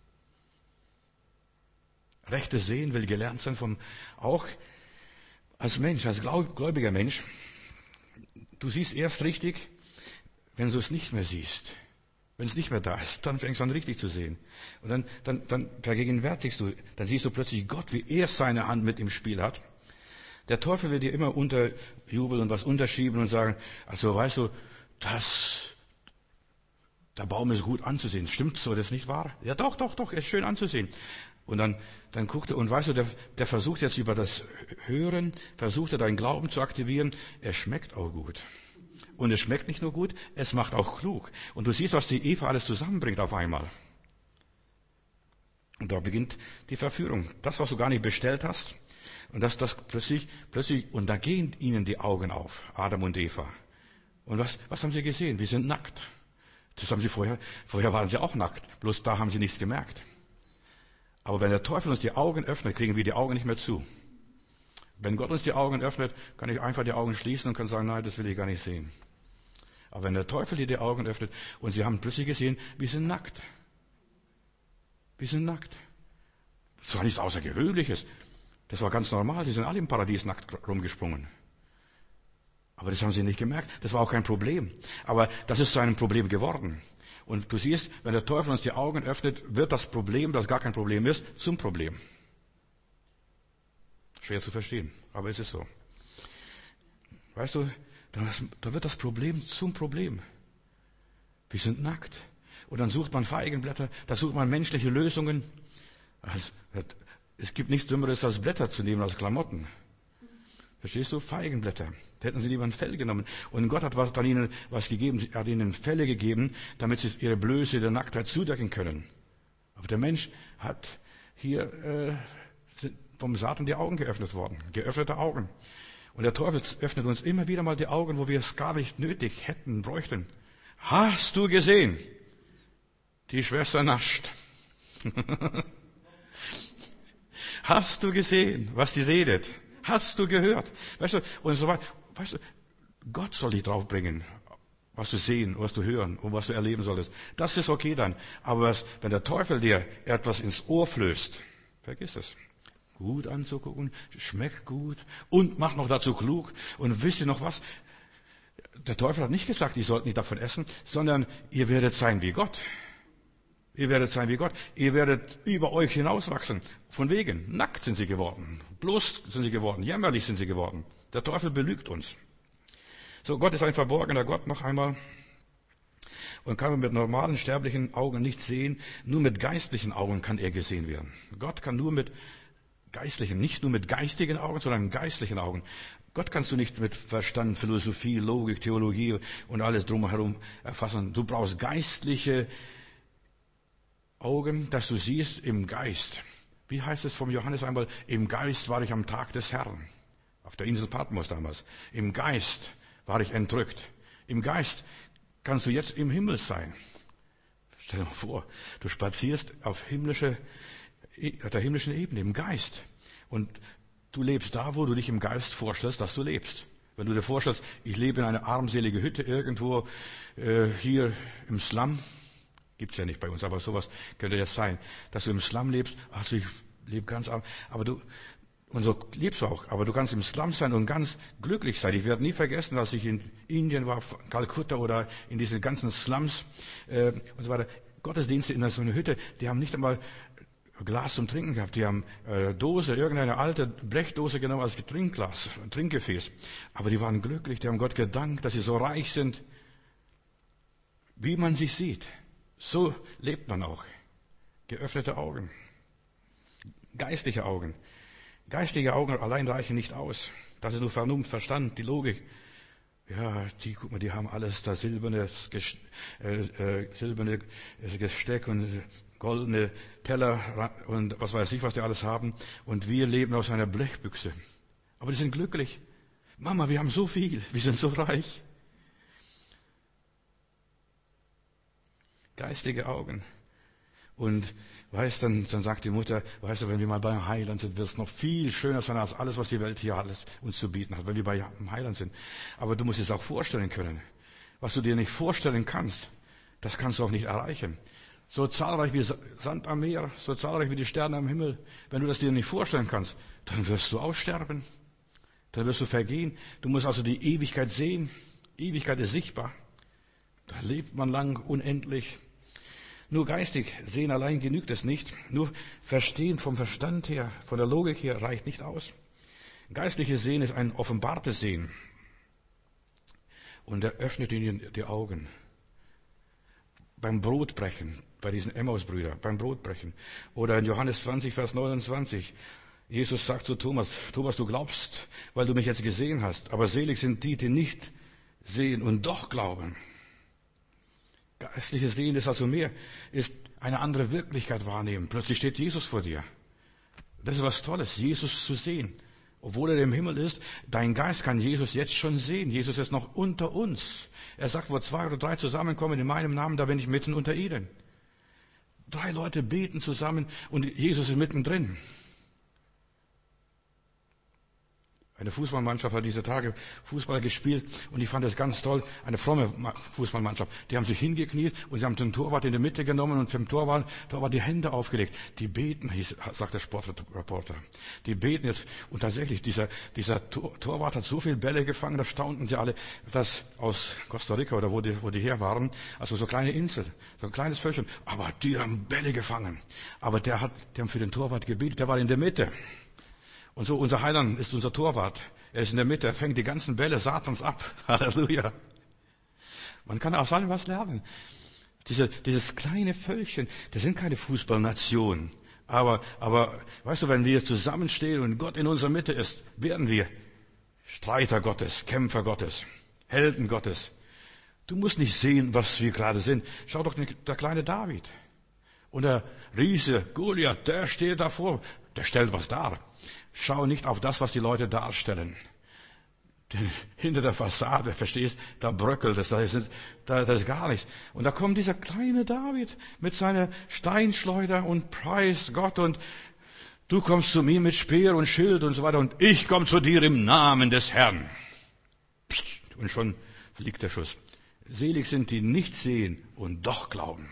Rechtes Sehen will gelernt sein auch als Mensch, als gläubiger Mensch. Du siehst erst richtig, wenn du es nicht mehr siehst. Wenn es nicht mehr da ist, dann fängst du an richtig zu sehen. Und dann vergegenwärtigst du, dann siehst du plötzlich Gott, wie er seine Hand mit im Spiel hat. Der Teufel will dir immer unterjubeln und was unterschieben und sagen, also weißt du, der Baum ist gut anzusehen. Stimmt so, das ist nicht wahr? Ja doch, er ist schön anzusehen. Und dann guckt er, und weißt du, der versucht jetzt über das Hören, versucht er deinen Glauben zu aktivieren. Er schmeckt auch gut. Und es schmeckt nicht nur gut, es macht auch klug. Und du siehst, was die Eva alles zusammenbringt auf einmal. Und da beginnt die Verführung. Das, was du gar nicht bestellt hast. Und das plötzlich, und da gehen ihnen die Augen auf, Adam und Eva. Und was haben sie gesehen? Wir sind nackt. Das haben sie vorher waren sie auch nackt. Bloß da haben sie nichts gemerkt. Aber wenn der Teufel uns die Augen öffnet, kriegen wir die Augen nicht mehr zu. Wenn Gott uns die Augen öffnet, kann ich einfach die Augen schließen und kann sagen, nein, das will ich gar nicht sehen. Aber wenn der Teufel dir die Augen öffnet und sie haben plötzlich gesehen, wir sind nackt. Wir sind nackt. Das war nichts Außergewöhnliches. Das war ganz normal. Die sind alle im Paradies nackt rumgesprungen. Aber das haben sie nicht gemerkt. Das war auch kein Problem. Aber das ist zu einem Problem geworden. Und du siehst, wenn der Teufel uns die Augen öffnet, wird das Problem, das gar kein Problem ist, zum Problem. Schwer zu verstehen, aber es ist so. Weißt du, da wird das Problem zum Problem. Wir sind nackt. Und dann sucht man Feigenblätter, da sucht man menschliche Lösungen. Es gibt nichts Dümmeres, als Blätter zu nehmen, als Klamotten. Verstehst du? Feigenblätter. Da hätten sie lieber ein Fell genommen. Und Gott hat dann ihnen was gegeben. Er hat ihnen Felle gegeben, damit sie ihre Blöße, ihre Nacktheit zudecken können. Aber der Mensch hat hier vom Satan die Augen geöffnet worden. Geöffnete Augen. Und der Teufel öffnet uns immer wieder mal die Augen, wo wir es gar nicht nötig hätten, bräuchten. Hast du gesehen? Die Schwester nascht. Hast du gesehen, was sie redet? Hast du gehört? Weißt du, und so weiter. Weißt du, Gott soll dich draufbringen, was du sehen, was du hören und was du erleben solltest. Das ist okay dann. Aber wenn der Teufel dir etwas ins Ohr flößt, vergiss es. Gut anzugucken, schmeckt gut und macht noch dazu klug. Und wisst ihr noch was? Der Teufel hat nicht gesagt, ihr sollt nicht davon essen, sondern ihr werdet sein wie Gott. Ihr werdet sein wie Gott. Ihr werdet über euch hinauswachsen. Von wegen. Nackt sind sie geworden. Bloß sind sie geworden. Jämmerlich sind sie geworden. Der Teufel belügt uns. So, Gott ist ein verborgener Gott noch einmal. Und kann man mit normalen sterblichen Augen nicht sehen. Nur mit geistlichen Augen kann er gesehen werden. Gott kann nur mit geistlichen, nicht nur mit geistigen Augen, sondern geistlichen Augen. Gott kannst du nicht mit Verstand, Philosophie, Logik, Theologie und alles drumherum erfassen. Du brauchst geistliche Augen, dass du siehst im Geist. Wie heißt es vom Johannes einmal? Im Geist war ich am Tag des Herrn. Auf der Insel Patmos damals. Im Geist war ich entrückt. Im Geist kannst du jetzt im Himmel sein. Stell dir mal vor, du spazierst auf der himmlischen Ebene, im Geist. Und du lebst da, wo du dich im Geist vorstellst, dass du lebst. Wenn du dir vorstellst, ich lebe in einer armselige Hütte irgendwo hier im Slum, gibt's ja nicht bei uns, aber sowas könnte das sein, dass du im Slum lebst. Also ich lebe ganz arm, und so lebst du auch. Aber du kannst im Slum sein und ganz glücklich sein. Ich werde nie vergessen, als ich in Indien war, Kalkutta oder in diesen ganzen Slums und so weiter. Gottesdienste in so einer Hütte, die haben nicht einmal Glas zum Trinken gehabt. Die haben irgendeine alte Blechdose genommen als Trinkglas, ein Trinkgefäß. Aber die waren glücklich, die haben Gott gedankt, dass sie so reich sind, wie man sich sieht. So lebt man auch. Geöffnete Augen. Geistliche Augen. Geistige Augen allein reichen nicht aus. Das ist nur Vernunft, Verstand, die Logik. Ja, guck mal, die haben alles, da silberne Gesteck und goldene Teller und was weiß ich, was die alles haben. Und wir leben aus einer Blechbüchse. Aber die sind glücklich. Mama, wir haben so viel, wir sind so reich. Geistige Augen. Und dann sagt die Mutter, weißt du, wenn wir mal beim Heiland sind, wird es noch viel schöner sein als alles, was die Welt hier alles uns zu bieten hat, wenn wir beim Heiland sind. Aber du musst es auch vorstellen können. Was du dir nicht vorstellen kannst, das kannst du auch nicht erreichen. So zahlreich wie Sand am Meer, so zahlreich wie die Sterne am Himmel. Wenn du das dir nicht vorstellen kannst, dann wirst du aussterben. Dann wirst du vergehen. Du musst also die Ewigkeit sehen. Ewigkeit ist sichtbar. Da lebt man lang, unendlich. Nur geistig sehen allein genügt es nicht. Nur verstehen vom Verstand her, von der Logik her reicht nicht aus. Geistliches Sehen ist ein offenbartes Sehen. Und er öffnet ihnen die Augen. Beim Brotbrechen, bei diesen Emmaus-Brüdern, beim Brotbrechen. Oder in Johannes 20, Vers 29. Jesus sagt zu Thomas, Thomas, du glaubst, weil du mich jetzt gesehen hast. Aber selig sind die, die nicht sehen und doch glauben. Geistliches Sehen ist also mehr, ist eine andere Wirklichkeit wahrnehmen. Plötzlich steht Jesus vor dir. Das ist was Tolles, Jesus zu sehen. Obwohl er im Himmel ist, dein Geist kann Jesus jetzt schon sehen. Jesus ist noch unter uns. Er sagt, wo 2 oder 3 zusammenkommen in meinem Namen, da bin ich mitten unter ihnen. 3 Leute beten zusammen und Jesus ist mittendrin. Eine Fußballmannschaft hat diese Tage Fußball gespielt und ich fand das ganz toll. Eine fromme Fußballmannschaft. Die haben sich hingekniet und sie haben den Torwart in die Mitte genommen und vom Torwart die Hände aufgelegt. Die beten, sagt der Sportreporter. Die beten jetzt. Und tatsächlich, dieser Torwart hat so viele Bälle gefangen, da staunten sie alle, dass aus Costa Rica oder wo die her waren, also so kleine Insel, so ein kleines Völkchen. Aber die haben Bälle gefangen. Aber die haben für den Torwart gebetet, der war in der Mitte. Und so, unser Heiland ist unser Torwart. Er ist in der Mitte, er fängt die ganzen Bälle Satans ab. Halleluja. Man kann aus allem was lernen. Dieses kleine Völkchen, das sind keine Fußballnation. Aber, weißt du, wenn wir zusammenstehen und Gott in unserer Mitte ist, werden wir Streiter Gottes, Kämpfer Gottes, Helden Gottes. Du musst nicht sehen, was wir gerade sind. Schau doch der kleine David. Und der Riese Goliath, der steht davor, der stellt was dar. Schau nicht auf das, was die Leute darstellen. Denn hinter der Fassade, verstehst, da bröckelt es, da ist gar nichts. Und da kommt dieser kleine David mit seiner Steinschleuder und preist Gott und du kommst zu mir mit Speer und Schild und so weiter und ich komme zu dir im Namen des Herrn. Und schon fliegt der Schuss. Selig sind die nicht sehen und doch glauben.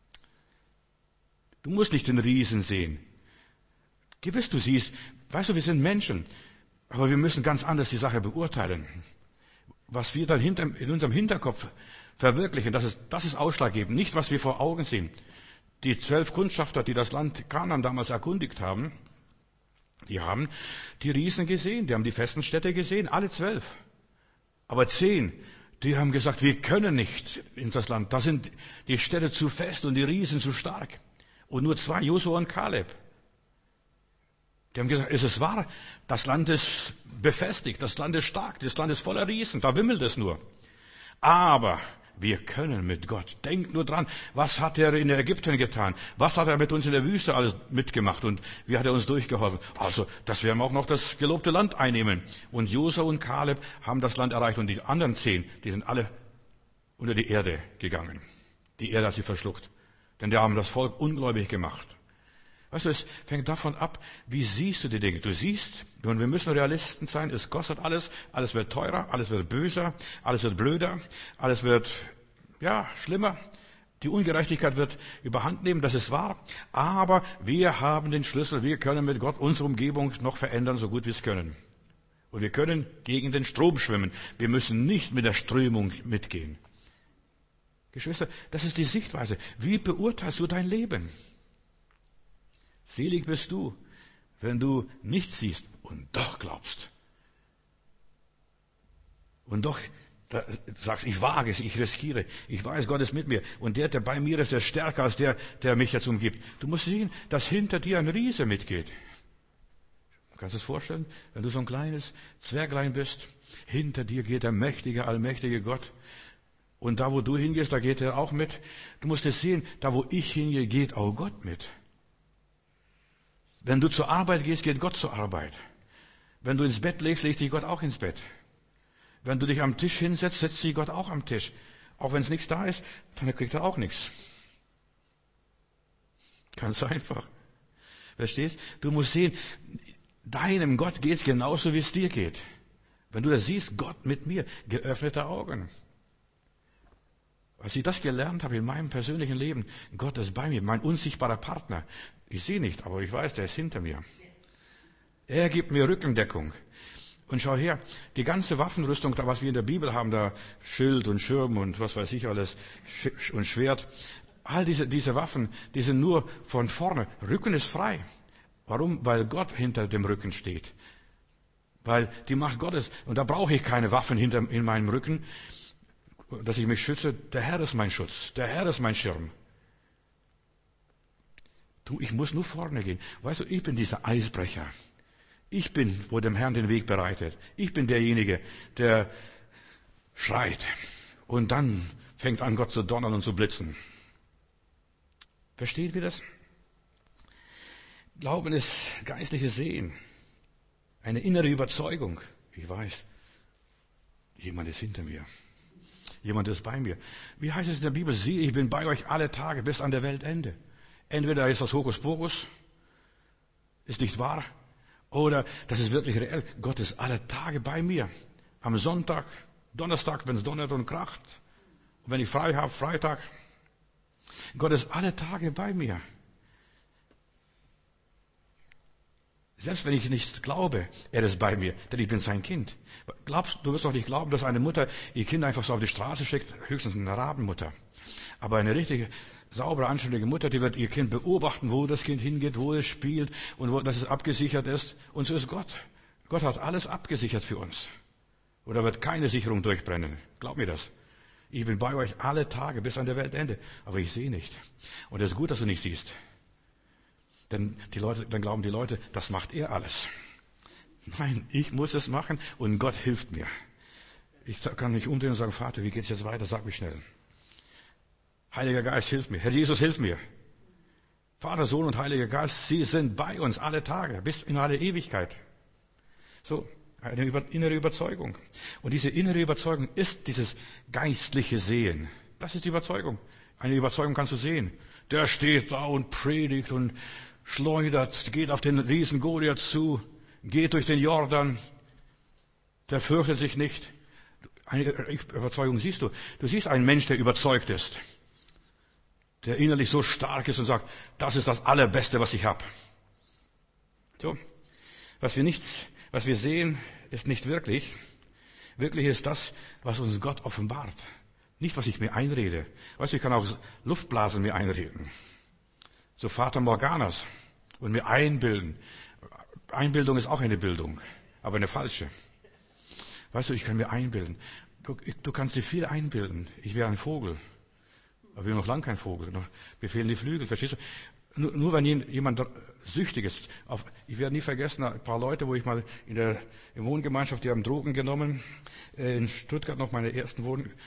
Du musst nicht den Riesen sehen. Gewiss, du siehst, weißt du, wir sind Menschen. Aber wir müssen ganz anders die Sache beurteilen. Was wir dann in unserem Hinterkopf verwirklichen, das ist ausschlaggebend. Nicht, was wir vor Augen sehen. Die 12 Kundschafter, die das Land Kanaan damals erkundigt haben, die haben die Riesen gesehen, die haben die festen Städte gesehen, alle 12. Aber 10, die haben gesagt, wir können nicht in das Land. Da sind die Städte zu fest und die Riesen zu stark. Und nur 2, Josua und Kaleb. Die haben gesagt, es ist wahr, das Land ist befestigt, das Land ist stark, das Land ist voller Riesen, da wimmelt es nur. Aber wir können mit Gott. Denk nur dran, was hat er in Ägypten getan? Was hat er mit uns in der Wüste alles mitgemacht und wie hat er uns durchgeholfen? Also, dass wir auch noch das gelobte Land einnehmen. Und Josua und Kaleb haben das Land erreicht und die anderen 10, die sind alle unter die Erde gegangen. Die Erde hat sie verschluckt. Denn die haben das Volk ungläubig gemacht. Weißt du, es fängt davon ab, wie siehst du die Dinge? Du siehst, und wir müssen Realisten sein, es kostet alles, alles wird teurer, alles wird böser, alles wird blöder, alles wird, schlimmer. Die Ungerechtigkeit wird überhand nehmen, das ist wahr. Aber wir haben den Schlüssel, wir können mit Gott unsere Umgebung noch verändern, so gut wir es können. Und wir können gegen den Strom schwimmen. Wir müssen nicht mit der Strömung mitgehen. Geschwister, das ist die Sichtweise. Wie beurteilst du dein Leben? Selig bist du, wenn du nichts siehst und doch glaubst. Und doch sagst, ich wage es, ich riskiere. Ich weiß, Gott ist mit mir. Und der bei mir ist, der stärker als der mich jetzt umgibt. Du musst sehen, dass hinter dir ein Riese mitgeht. Kannst du es vorstellen? Wenn du so ein kleines Zwerglein bist, hinter dir geht der mächtige, allmächtige Gott. Und da, wo du hingehst, da geht er auch mit. Du musst es sehen, da, wo ich hingehe, geht auch Gott mit. Wenn du zur Arbeit gehst, geht Gott zur Arbeit. Wenn du ins Bett legst, legt dich Gott auch ins Bett. Wenn du dich am Tisch hinsetzt, setzt sich Gott auch am Tisch. Auch wenn es nichts da ist, dann kriegt er auch nichts. Ganz einfach. Verstehst? Du musst sehen, deinem Gott geht's genauso, wie es dir geht. Wenn du das siehst, Gott mit mir, geöffnete Augen. Als ich das gelernt habe in meinem persönlichen Leben, Gott ist bei mir, mein unsichtbarer Partner. Ich sehe nicht, aber ich weiß, der ist hinter mir. Er gibt mir Rückendeckung. Und schau her, die ganze Waffenrüstung, da was wir in der Bibel haben, da Schild und Schirm und was weiß ich alles, und Schwert, all diese Waffen, die sind nur von vorne. Rücken ist frei. Warum? Weil Gott hinter dem Rücken steht. Weil die Macht Gottes, und da brauche ich keine Waffen in meinem Rücken, dass ich mich schütze. Der Herr ist mein Schutz. Der Herr ist mein Schirm. Ich muss nur vorne gehen. Weißt du, ich bin dieser Eisbrecher. Ich bin, wo dem Herrn den Weg bereitet. Ich bin derjenige, der schreit. Und dann fängt an, Gott zu donnern und zu blitzen. Versteht ihr das? Glauben ist geistliches Sehen. Eine innere Überzeugung. Ich weiß, jemand ist hinter mir. Jemand ist bei mir. Wie heißt es in der Bibel? Siehe, ich bin bei euch alle Tage bis an der Weltende. Entweder ist das Hokuspokus, ist nicht wahr, oder das ist wirklich reell. Gott ist alle Tage bei mir. Am Sonntag, Donnerstag, wenn es donnert und kracht. Und wenn ich frei habe, Freitag. Gott ist alle Tage bei mir. Selbst wenn ich nicht glaube, er ist bei mir, denn ich bin sein Kind. Du wirst doch nicht glauben, dass eine Mutter ihr Kind einfach so auf die Straße schickt, höchstens eine Rabenmutter. Aber eine richtige, saubere, anständige Mutter, die wird ihr Kind beobachten, wo das Kind hingeht, wo es spielt und dass es abgesichert ist. Und so ist Gott. Gott hat alles abgesichert für uns. Und da wird keine Sicherung durchbrennen. Glaub mir das. Ich bin bei euch alle Tage bis an der Weltende. Aber ich sehe nicht. Und es ist gut, dass du nicht siehst. Denn dann glauben die Leute, das macht er alles. Nein, ich muss es machen und Gott hilft mir. Ich kann mich umdrehen und sagen, Vater, wie geht's jetzt weiter? Sag mich schnell. Heiliger Geist, hilf mir. Herr Jesus, hilf mir. Vater, Sohn und Heiliger Geist, sie sind bei uns alle Tage, bis in alle Ewigkeit. So, eine innere Überzeugung. Und diese innere Überzeugung ist dieses geistliche Sehen. Das ist die Überzeugung. Eine Überzeugung kannst du sehen. Der steht da und predigt und schleudert, geht auf den Riesen Goliath zu, geht durch den Jordan. Der fürchtet sich nicht. Eine Überzeugung siehst du. Du siehst einen Mensch, der überzeugt ist. Der innerlich so stark ist und sagt, das ist das Allerbeste, was ich habe. So, was wir sehen, ist nicht wirklich. Wirklich ist das, was uns Gott offenbart. Nicht, was ich mir einrede. Weißt du, ich kann auch Luftblasen mir einreden. So Fata Morganas und mir einbilden. Einbildung ist auch eine Bildung, aber eine falsche. Weißt du, ich kann mir einbilden. Du kannst dir viel einbilden. Ich wäre ein Vogel. Aber ich bin noch lange kein Vogel. Mir fehlen die Flügel, verstehst du? Nur wenn jemand süchtig ist. Ich werde nie vergessen, ein paar Leute, wo ich mal in Wohngemeinschaft, die haben Drogen genommen. In Stuttgart noch meine ersten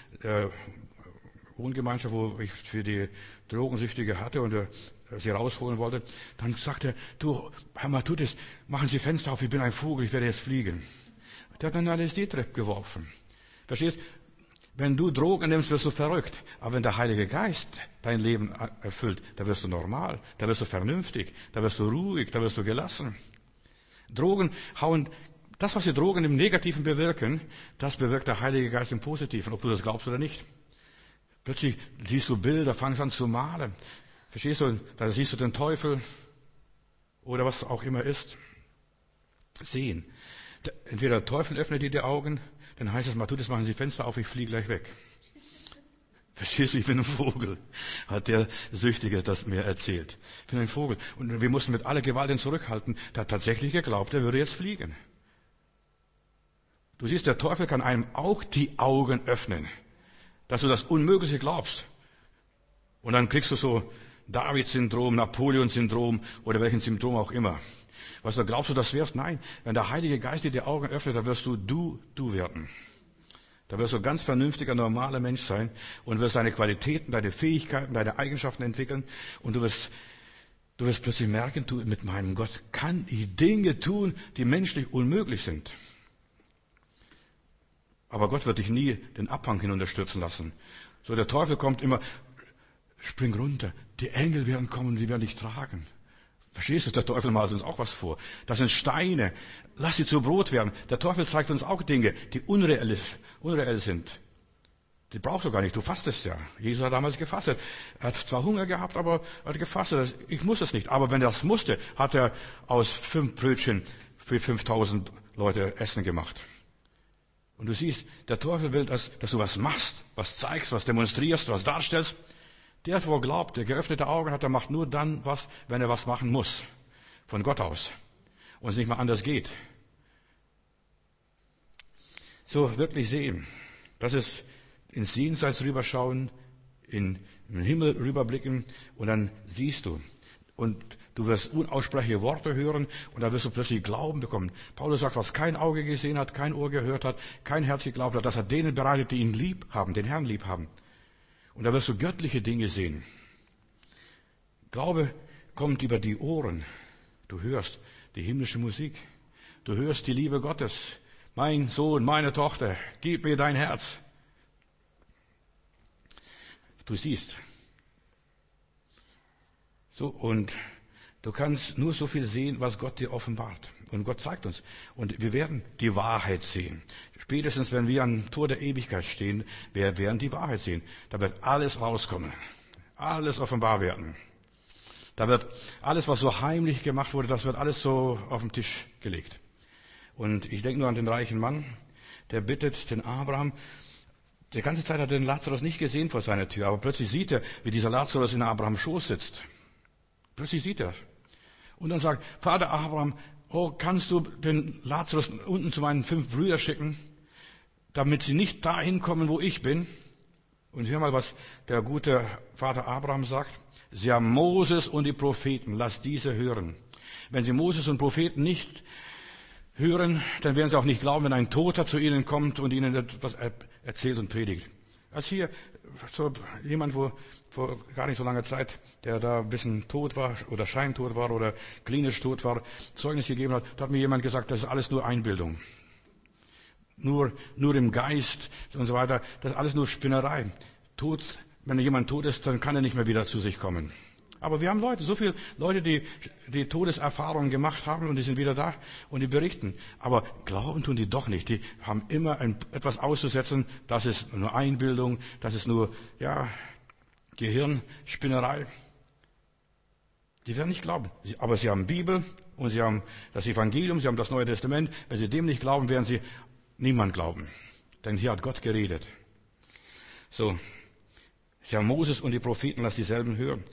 Wohngemeinschaft, wo ich für die Drogensüchtige hatte und sie rausholen wollte. Dann sagte er, du, Herr Matthäus, machen Sie Fenster auf, ich bin ein Vogel, ich werde jetzt fliegen. Der hat einen LSD-Trip geworfen. Verstehst? Wenn du Drogen nimmst, wirst du verrückt. Aber wenn der Heilige Geist dein Leben erfüllt, da wirst du normal, da wirst du vernünftig, da wirst du ruhig, da wirst du gelassen. Drogen hauen, das, was die Drogen im Negativen bewirken, das bewirkt der Heilige Geist im Positiven, ob du das glaubst oder nicht. Plötzlich siehst du Bilder, fangst an zu malen. Verstehst du? Da siehst du den Teufel oder was auch immer ist. Sehen. Entweder der Teufel öffnet dir die Augen, dann heißt es, Matthäus, machen Sie Fenster auf, ich fliege gleich weg. Verstehst du, ich bin ein Vogel, hat der Süchtige das mir erzählt. Ich bin ein Vogel. Und wir mussten mit aller Gewalt ihn zurückhalten. Der hat tatsächlich geglaubt, er würde jetzt fliegen. Du siehst, der Teufel kann einem auch die Augen öffnen, dass du das Unmögliche glaubst. Und dann kriegst du so David-Syndrom, Napoleon-Syndrom oder welchen Syndrom auch immer. Was du glaubst du, das wärst? Nein. Wenn der Heilige Geist dir die Augen öffnet, dann wirst du werden. Da wirst du ein ganz vernünftiger, normaler Mensch sein und wirst deine Qualitäten, deine Fähigkeiten, deine Eigenschaften entwickeln und du wirst plötzlich merken, du, mit meinem Gott kann ich Dinge tun, die menschlich unmöglich sind. Aber Gott wird dich nie den Abhang hinunterstürzen lassen. So, der Teufel kommt immer, spring runter, die Engel werden kommen, die werden dich tragen. Verstehst du, der Teufel malt uns auch was vor. Das sind Steine. Lass sie zu Brot werden. Der Teufel zeigt uns auch Dinge, die unreell sind. Die brauchst du gar nicht. Du fastest ja. Jesus hat damals gefastet. Er hat zwar Hunger gehabt, aber er hat gefastet. Ich muss es nicht. Aber wenn er das musste, hat er aus 5 Brötchen für 5000 Leute Essen gemacht. Und du siehst, der Teufel will, dass du was machst, was zeigst, was demonstrierst, was darstellst. Der, der glaubt, der geöffnete Augen hat, der macht nur dann was, wenn er was machen muss. Von Gott aus. Und es nicht mal anders geht. So, wirklich sehen. Das ist ins Jenseits rüberschauen, in den Himmel rüberblicken und dann siehst du. Und du wirst unaussprechliche Worte hören und dann wirst du plötzlich Glauben bekommen. Paulus sagt, was kein Auge gesehen hat, kein Ohr gehört hat, kein Herz geglaubt hat, das hat denen bereitet, die ihn lieb haben, den Herrn lieb haben. Und da wirst du göttliche Dinge sehen. Glaube kommt über die Ohren. Du hörst die himmlische Musik. Du hörst die Liebe Gottes. Mein Sohn, meine Tochter, gib mir dein Herz. Du siehst. So, und du kannst nur so viel sehen, was Gott dir offenbart. Und Gott zeigt uns. Und wir werden die Wahrheit sehen. Spätestens, wenn wir am Tor der Ewigkeit stehen, wir werden die Wahrheit sehen. Da wird alles rauskommen. Alles offenbar werden. Da wird alles, was so heimlich gemacht wurde, das wird alles so auf den Tisch gelegt. Und ich denke nur an den reichen Mann, der bittet den Abraham. Die ganze Zeit hat er den Lazarus nicht gesehen vor seiner Tür, aber plötzlich sieht er, wie dieser Lazarus in Abrahams Schoß sitzt. Plötzlich sieht er. Und dann sagt, Vater Abraham, oh, kannst du den Lazarus unten zu meinen 5 Brüdern schicken, damit sie nicht dahin kommen, wo ich bin? Und hör mal, was der gute Vater Abraham sagt. Sie haben Moses und die Propheten, lass diese hören. Wenn sie Moses und Propheten nicht hören, dann werden sie auch nicht glauben, wenn ein Toter zu ihnen kommt und ihnen etwas erzählt und predigt. Als hier so jemand, wo vor gar nicht so langer Zeit, der da ein bisschen tot war oder scheintot war oder klinisch tot war, Zeugnis gegeben hat, da hat mir jemand gesagt, das ist alles nur Einbildung. Nur im Geist und so weiter, das ist alles nur Spinnerei. Wenn jemand tot ist, dann kann er nicht mehr wieder zu sich kommen. Aber wir haben so viele Leute, die Todeserfahrungen gemacht haben und die sind wieder da und die berichten. Aber glauben tun die doch nicht. Die haben immer etwas auszusetzen. Das ist nur Einbildung, das ist nur, Gehirnspinnerei. Die werden nicht glauben. Aber sie haben Bibel und sie haben das Evangelium, sie haben das Neue Testament. Wenn sie dem nicht glauben, werden sie niemand glauben. Denn hier hat Gott geredet. So. Sie haben Moses und die Propheten, lass dieselben hören.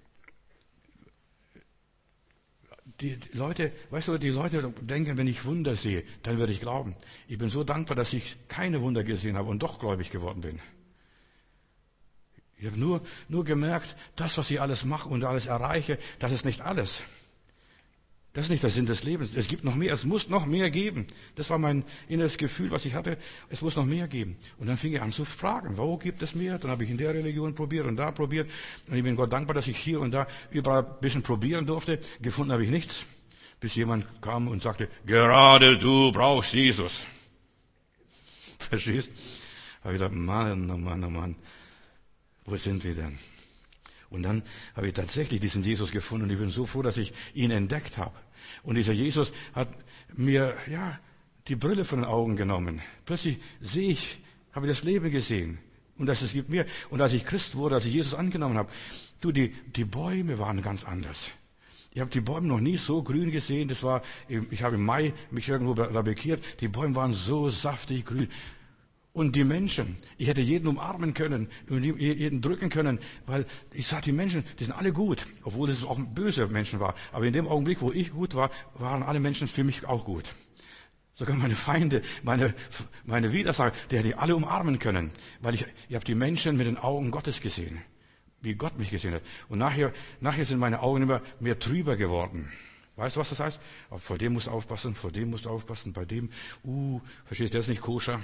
Die Leute denken, wenn ich Wunder sehe, dann werde ich glauben. Ich bin so dankbar, dass ich keine Wunder gesehen habe und doch gläubig geworden bin. Ich habe nur gemerkt, das, was ich alles mache und alles erreiche, das ist nicht alles. Das ist nicht der Sinn des Lebens. Es gibt noch mehr, es muss noch mehr geben. Das war mein inneres Gefühl, was ich hatte. Es muss noch mehr geben. Und dann fing ich an zu fragen, wo gibt es mehr? Dann habe ich in der Religion probiert und da probiert. Und ich bin Gott dankbar, dass ich hier und da überall ein bisschen probieren durfte. Gefunden habe ich nichts. Bis jemand kam und sagte, gerade du brauchst Jesus. Verstehst? Da habe ich gedacht, Mann, oh Mann, oh Mann. Wo sind wir denn? Und dann habe ich tatsächlich diesen Jesus gefunden und ich bin so froh, dass ich ihn entdeckt habe. Und dieser Jesus hat mir, die Brille von den Augen genommen. Plötzlich habe ich das Leben gesehen. Und es gibt mir. Und als ich Christ wurde, als ich Jesus angenommen habe, die Bäume waren ganz anders. Ich habe die Bäume noch nie so grün gesehen. Ich habe im Mai mich irgendwo da bekehrt. Die Bäume waren so saftig grün. Und die Menschen, ich hätte jeden umarmen können und jeden drücken können, weil ich sah, die Menschen, die sind alle gut, obwohl es auch böse Menschen war. Aber in dem Augenblick, wo ich gut war, waren alle Menschen für mich auch gut. Sogar meine Feinde, meine Widersacher, die hätte ich alle umarmen können, weil ich habe die Menschen mit den Augen Gottes gesehen, wie Gott mich gesehen hat. Und nachher sind meine Augen immer mehr trüber geworden. Weißt du, was das heißt? Vor dem musst du aufpassen, vor dem musst du aufpassen, bei dem, verstehst du, der ist nicht koscher.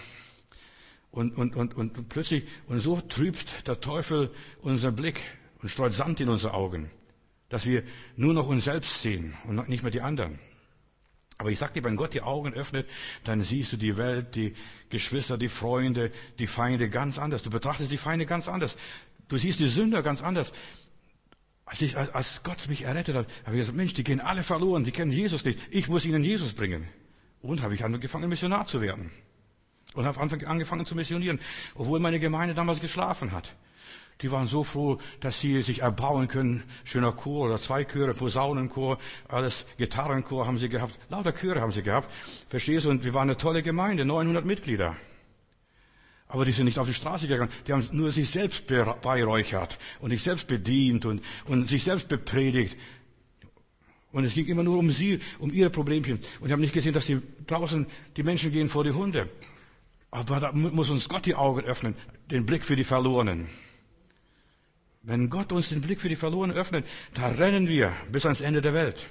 Und plötzlich, und so trübt der Teufel unseren Blick und streut Sand in unsere Augen, dass wir nur noch uns selbst sehen und nicht mehr die anderen. Aber ich sag dir, wenn Gott die Augen öffnet, dann siehst du die Welt, die Geschwister, die Freunde, die Feinde ganz anders. Du betrachtest die Feinde ganz anders. Du siehst die Sünder ganz anders. Als Gott mich errettet hat, habe ich gesagt, Mensch, die gehen alle verloren, die kennen Jesus nicht. Ich muss ihnen Jesus bringen. Und habe ich angefangen, Missionar zu werden. Und habe angefangen zu missionieren, obwohl meine Gemeinde damals geschlafen hat. Die waren so froh, dass sie sich erbauen können. Schöner Chor oder 2 Chöre, Posaunenchor, alles, Gitarrenchor haben sie gehabt. Lauter Chöre haben sie gehabt. Verstehst du? Und wir waren eine tolle Gemeinde, 900 Mitglieder. Aber die sind nicht auf die Straße gegangen. Die haben nur sich selbst beweihräuchert und sich selbst bedient und sich selbst bepredigt. Und es ging immer nur um sie, um ihre Problemchen. Und ich habe nicht gesehen, dass die Menschen gehen vor die Hunde. Aber da muss uns Gott die Augen öffnen, den Blick für die Verlorenen. Wenn Gott uns den Blick für die Verlorenen öffnet, da rennen wir bis ans Ende der Welt.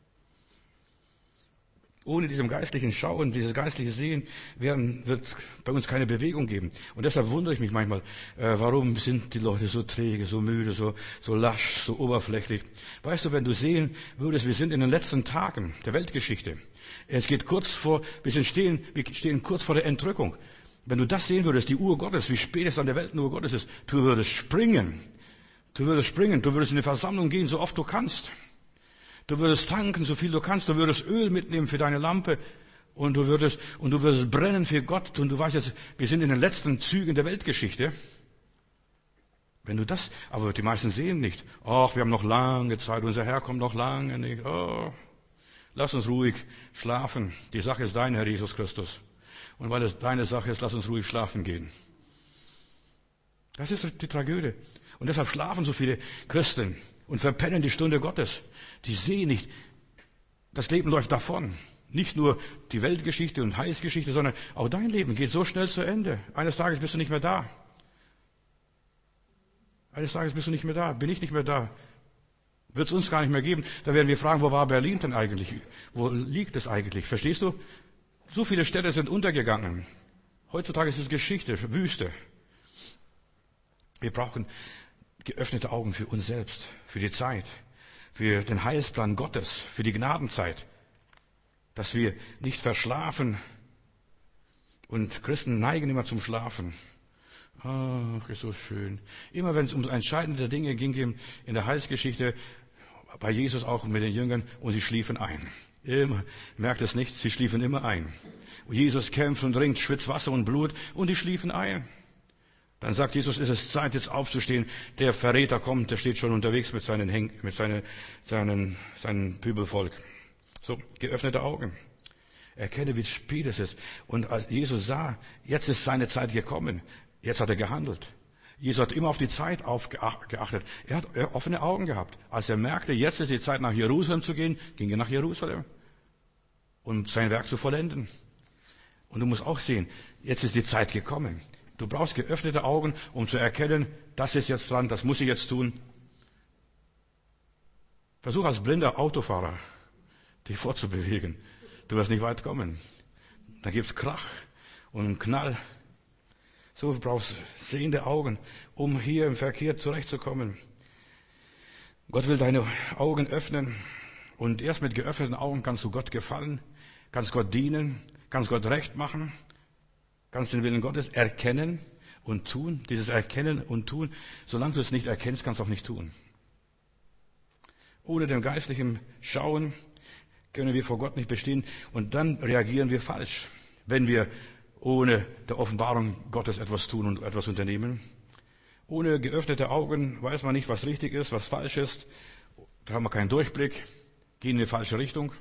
Ohne diesem geistlichen Schauen, dieses geistliche Sehen, wird bei uns keine Bewegung geben. Und deshalb wundere ich mich manchmal, warum sind die Leute so träge, so müde, so lasch, so oberflächlich. Weißt du, wenn du sehen würdest, wir sind in den letzten Tagen der Weltgeschichte. Es geht wir stehen kurz vor der Entrückung. Wenn du das sehen würdest, die Uhr Gottes, wie spät es an der Weltenuhr Gottes ist, du würdest springen. Du würdest in eine Versammlung gehen, so oft du kannst. Du würdest tanken, so viel du kannst. Du würdest Öl mitnehmen für deine Lampe. Und du würdest brennen für Gott. Und du weißt jetzt, wir sind in den letzten Zügen der Weltgeschichte. Aber die meisten sehen nicht. Ach, wir haben noch lange Zeit. Unser Herr kommt noch lange nicht. Oh, lass uns ruhig schlafen. Die Sache ist dein, Herr Jesus Christus. Und weil es deine Sache ist, lass uns ruhig schlafen gehen. Das ist die Tragödie. Und deshalb schlafen so viele Christen und verpennen die Stunde Gottes. Die sehen nicht, das Leben läuft davon. Nicht nur die Weltgeschichte und Heilsgeschichte, sondern auch dein Leben geht so schnell zu Ende. Eines Tages bist du nicht mehr da. Eines Tages bist du nicht mehr da, bin ich nicht mehr da. Wird es uns gar nicht mehr geben. Da werden wir fragen, wo war Berlin denn eigentlich? Wo liegt es eigentlich? Verstehst du? So viele Städte sind untergegangen. Heutzutage ist es Geschichte, Wüste. Wir brauchen geöffnete Augen für uns selbst, für die Zeit, für den Heilsplan Gottes, für die Gnadenzeit. Dass wir nicht verschlafen. Und Christen neigen immer zum Schlafen. Ach, ist so schön. Immer wenn es um entscheidende Dinge ging in der Heilsgeschichte, bei Jesus auch mit den Jüngern, und sie schliefen ein. Immer, merkt es nicht, sie schliefen immer ein. Und Jesus kämpft und ringt, schwitzt Wasser und Blut, und die schliefen ein. Dann sagt Jesus, ist es Zeit, jetzt aufzustehen. Der Verräter kommt, der steht schon unterwegs mit seinem Pöbelvolk. So, geöffnete Augen. Erkenne, wie spät es ist. Und als Jesus sah, jetzt ist seine Zeit gekommen. Jetzt hat er gehandelt. Jesus hat immer auf die Zeit geachtet. Er hat offene Augen gehabt. Als er merkte, jetzt ist die Zeit, nach Jerusalem zu gehen, ging er nach Jerusalem, um sein Werk zu vollenden. Und du musst auch sehen, jetzt ist die Zeit gekommen. Du brauchst geöffnete Augen, um zu erkennen, das ist jetzt dran, das muss ich jetzt tun. Versuch als blinder Autofahrer, dich fortzubewegen. Du wirst nicht weit kommen. Da gibt's Krach und einen Knall. So brauchst du sehende Augen, um hier im Verkehr zurechtzukommen. Gott will deine Augen öffnen. Und erst mit geöffneten Augen kannst du Gott gefallen, kannst Gott dienen, kannst Gott recht machen, kannst den Willen Gottes erkennen und tun. Dieses Erkennen und Tun, solange du es nicht erkennst, kannst du auch nicht tun. Ohne dem geistlichen Schauen können wir vor Gott nicht bestehen, und dann reagieren wir falsch, wenn wir ohne der Offenbarung Gottes etwas tun und etwas unternehmen. Ohne geöffnete Augen weiß man nicht, was richtig ist, was falsch ist. Da haben wir keinen Durchblick, gehen in die falsche Richtung.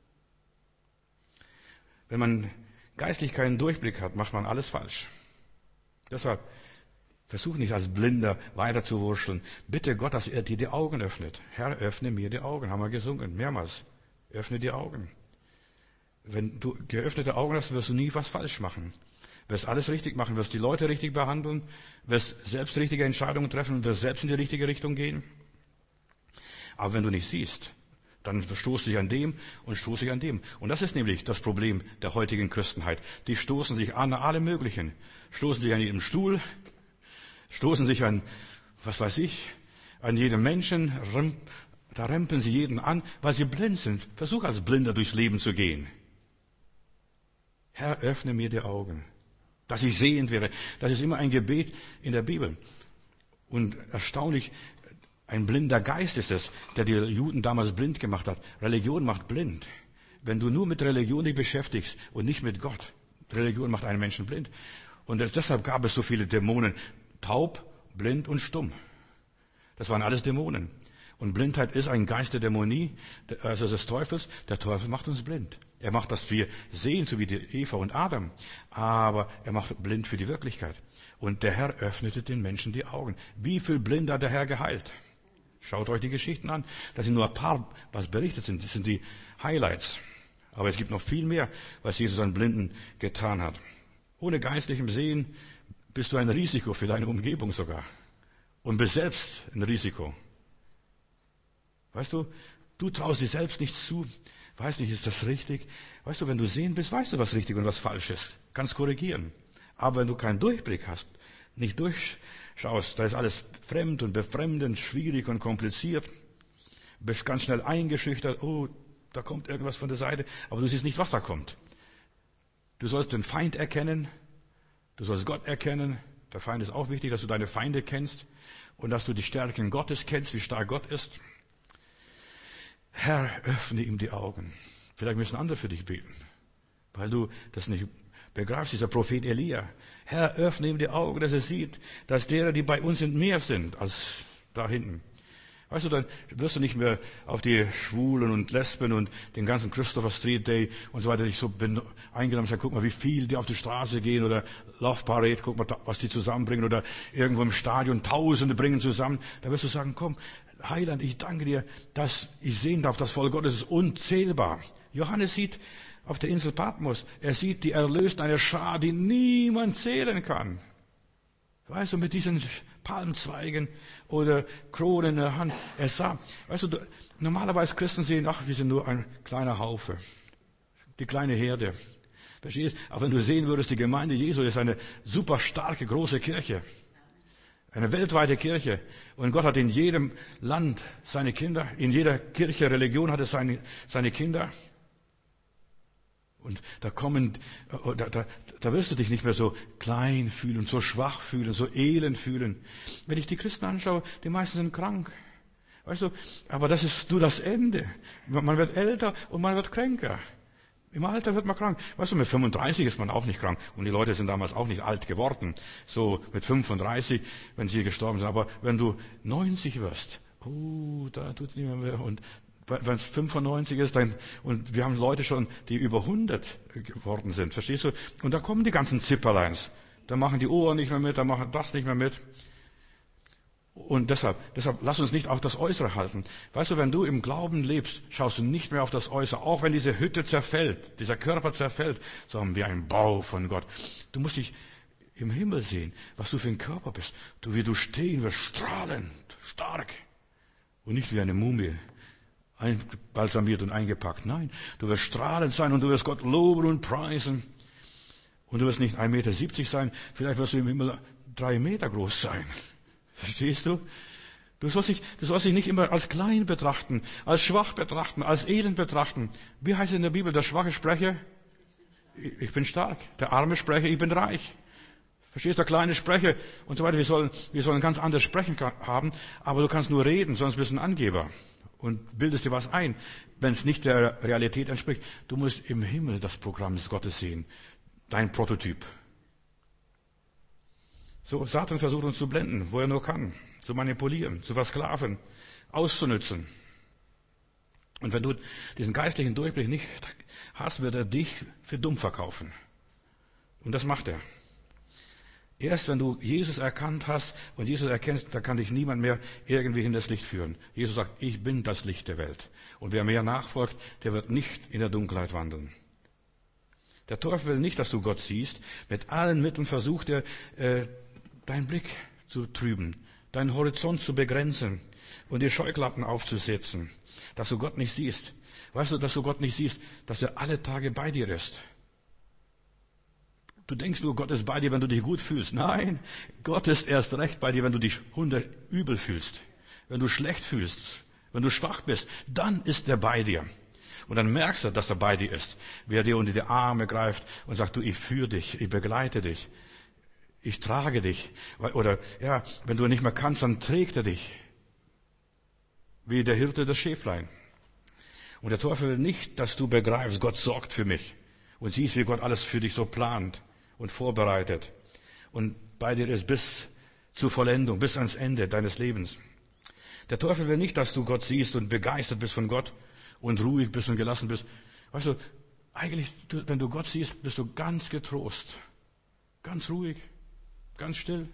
Wenn man geistlich keinen Durchblick hat, macht man alles falsch. Deshalb versuch nicht als Blinder weiter zu wurschteln. Bitte Gott, dass er dir die Augen öffnet. Herr, öffne mir die Augen, haben wir gesungen, mehrmals. Öffne die Augen. Wenn du geöffnete Augen hast, wirst du nie was falsch machen. Wirst alles richtig machen, wirst die Leute richtig behandeln, wirst selbst richtige Entscheidungen treffen, wirst selbst in die richtige Richtung gehen. Aber wenn du nicht siehst, dann stoßt dich an dem und stoßt dich an dem. Und das ist nämlich das Problem der heutigen Christenheit. Die stoßen sich an alle möglichen. Stoßen sich an jedem Stuhl, stoßen sich an, was weiß ich, an jedem Menschen. Da rempeln sie jeden an, weil sie blind sind. Versuch als Blinder durchs Leben zu gehen. Herr, öffne mir die Augen, dass ich sehend werde. Das ist immer ein Gebet in der Bibel. Und erstaunlich, ein blinder Geist ist es, der die Juden damals blind gemacht hat. Religion macht blind. Wenn du nur mit Religion dich beschäftigst und nicht mit Gott, Religion macht einen Menschen blind. Und deshalb gab es so viele Dämonen. Taub, blind und stumm. Das waren alles Dämonen. Und Blindheit ist ein Geist der Dämonie, also des Teufels. Der Teufel macht uns blind. Er macht, dass wir sehen, so wie die Eva und Adam. Aber er macht blind für die Wirklichkeit. Und der Herr öffnete den Menschen die Augen. Wie viel Blinde hat der Herr geheilt? Schaut euch die Geschichten an. Das sind nur ein paar, was berichtet sind. Das sind die Highlights. Aber es gibt noch viel mehr, was Jesus an Blinden getan hat. Ohne geistlichem Sehen bist du ein Risiko für deine Umgebung sogar. Und bist selbst ein Risiko. Weißt du, du traust dir selbst nicht zu. Weißt nicht, ist das richtig? Weißt du, wenn du sehen bist, weißt du, was richtig und was falsch ist. Kannst korrigieren. Aber wenn du keinen Durchblick hast, nicht durchschaust, da ist alles fremd und befremdend, schwierig und kompliziert. Bist ganz schnell eingeschüchtert. Oh, da kommt irgendwas von der Seite. Aber du siehst nicht, was da kommt. Du sollst den Feind erkennen. Du sollst Gott erkennen. Der Feind ist auch wichtig, dass du deine Feinde kennst. Und dass du die Stärken Gottes kennst, wie stark Gott ist. Herr, öffne ihm die Augen. Vielleicht müssen andere für dich beten, weil du das nicht begreifst, dieser Prophet Elia. Herr, öffne ihm die Augen, dass er sieht, dass derer, die bei uns sind, mehr sind als da hinten. Weißt du, dann wirst du nicht mehr auf die Schwulen und Lesben und den ganzen Christopher Street Day und so weiter dich so eingenommen sein. Guck mal, wie viel die auf die Straße gehen oder Love Parade, guck mal, was die zusammenbringen oder irgendwo im Stadion Tausende bringen zusammen. Da wirst du sagen, komm, Heiland, ich danke dir, dass ich sehen darf, das Volk Gottes ist unzählbar. Johannes sieht auf der Insel Patmos, er sieht die Erlösten, eine Schar, die niemand zählen kann. Weißt du, mit diesen Palmzweigen oder Kronen in der Hand. Er sah, weißt du, normalerweise Christen sehen, ach, wir sind nur ein kleiner Haufe. Die kleine Herde. Verstehst? Aber wenn du sehen würdest, die Gemeinde Jesu ist eine super starke, große Kirche. Eine weltweite Kirche. Und Gott hat in jedem Land seine Kinder. In jeder Kirche, Religion hat es seine Kinder. Und da wirst du dich nicht mehr so klein fühlen, so schwach fühlen, so elend fühlen. Wenn ich die Christen anschaue, die meisten sind krank. Weißt du, aber das ist nur das Ende. Man wird älter und man wird kränker. Im Alter wird man krank. Weißt du, mit 35 ist man auch nicht krank. Und die Leute sind damals auch nicht alt geworden. So mit 35, wenn sie gestorben sind. Aber wenn du 90 wirst, da tut's nicht mehr. Und wenn es 95 ist, und wir haben Leute schon, die über 100 geworden sind. Verstehst du? Und da kommen die ganzen Zipperleins. Da machen die Ohren nicht mehr mit, da machen das nicht mehr mit. Und deshalb, lass uns nicht auf das Äußere halten. Weißt du, wenn du im Glauben lebst, schaust du nicht mehr auf das Äußere. Auch wenn diese Hütte zerfällt, dieser Körper zerfällt, so haben wir einen Bau von Gott. Du musst dich im Himmel sehen, was du für ein Körper bist. Wie du stehen wirst, strahlend, stark. Und nicht wie eine Mumie, einbalsamiert und eingepackt. Nein, du wirst strahlend sein und du wirst Gott loben und preisen. Und du wirst nicht 1,70 Meter sein, vielleicht wirst du im Himmel 3 Meter groß sein. Verstehst du? Du sollst dich nicht immer als klein betrachten, als schwach betrachten, als elend betrachten. Wie heißt es in der Bibel? Der Schwache spreche, ich bin stark. Der Arme spreche, ich bin reich. Verstehst du? Der Kleine spreche und so weiter. Wir sollen ganz anders sprechen haben, aber du kannst nur reden, sonst bist du ein Angeber und bildest dir was ein, wenn es nicht der Realität entspricht. Du musst im Himmel das Programm des Gottes sehen, dein Prototyp. So, Satan versucht uns zu blenden, wo er nur kann, zu manipulieren, zu versklaven, auszunützen. Und wenn du diesen geistlichen Durchblick nicht hast, wird er dich für dumm verkaufen. Und das macht er. Erst wenn du Jesus erkannt hast und Jesus erkennst, da kann dich niemand mehr irgendwie in das Licht führen. Jesus sagt, ich bin das Licht der Welt. Und wer mir nachfolgt, der wird nicht in der Dunkelheit wandeln. Der Teufel will nicht, dass du Gott siehst. Mit allen Mitteln versucht er, deinen Blick zu trüben, deinen Horizont zu begrenzen und dir Scheuklappen aufzusetzen, dass du Gott nicht siehst. Weißt du, dass du Gott nicht siehst, dass er alle Tage bei dir ist? Du denkst nur, Gott ist bei dir, wenn du dich gut fühlst. Nein, Gott ist erst recht bei dir, wenn du dich übel fühlst, wenn du schlecht fühlst, wenn du schwach bist, dann ist er bei dir. Und dann merkst du, dass er bei dir ist, wie er dir unter die Arme greift und sagt, du, ich führe dich, ich begleite dich. Ich trage dich. Oder, ja, wenn du nicht mehr kannst, dann trägt er dich. Wie der Hirte das Schäflein. Und der Teufel will nicht, dass du begreifst, Gott sorgt für mich. Und siehst, wie Gott alles für dich so plant und vorbereitet. Und bei dir ist bis zur Vollendung, bis ans Ende deines Lebens. Der Teufel will nicht, dass du Gott siehst und begeistert bist von Gott und ruhig bist und gelassen bist. Weißt du, eigentlich, wenn du Gott siehst, bist du ganz getrost. Ganz ruhig. Ganz still.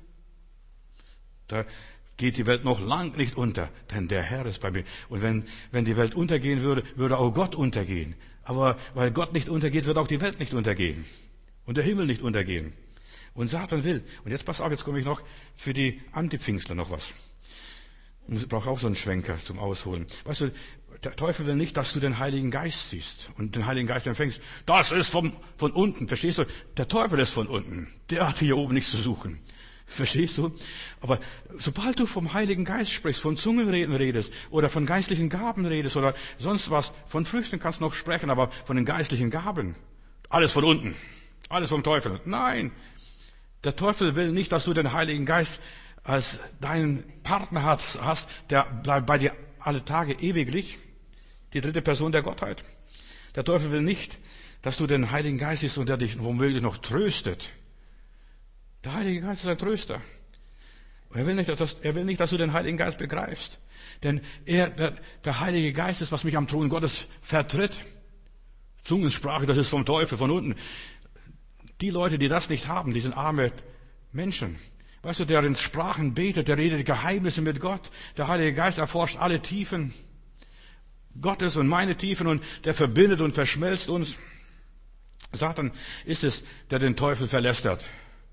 Da geht die Welt noch lang nicht unter, denn der Herr ist bei mir. Und wenn die Welt untergehen würde, würde auch Gott untergehen. Aber weil Gott nicht untergeht, wird auch die Welt nicht untergehen. Und der Himmel nicht untergehen. Und Satan will. Und jetzt pass auf, jetzt komme ich noch für die Antipfingstler noch was. Und ich brauche auch so einen Schwenker zum Ausholen. Weißt du, der Teufel will nicht, dass du den Heiligen Geist siehst und den Heiligen Geist empfängst. Das ist von unten, verstehst du? Der Teufel ist von unten. Der hat hier oben nichts zu suchen. Verstehst du? Aber sobald du vom Heiligen Geist sprichst, von Zungenreden redest oder von geistlichen Gaben redest oder sonst was, von Früchten kannst du noch sprechen, aber von den geistlichen Gaben, alles von unten. Alles vom Teufel. Nein. Der Teufel will nicht, dass du den Heiligen Geist als deinen Partner hast, der bleibt bei dir alle Tage ewiglich. Die dritte Person der Gottheit. Der Teufel will nicht, dass du den Heiligen Geist siehst und der dich womöglich noch tröstet. Der Heilige Geist ist ein Tröster. Er will nicht, dass du den Heiligen Geist begreifst. Denn der Heilige Geist ist, was mich am Thron Gottes vertritt. Zungensprache, das ist vom Teufel, von unten. Die Leute, die das nicht haben, die sind arme Menschen. Weißt du, der in Sprachen betet, der redet Geheimnisse mit Gott. Der Heilige Geist erforscht alle Tiefen Gottes und meine Tiefen und der verbindet und verschmelzt uns. Satan ist es, der den Teufel verlästert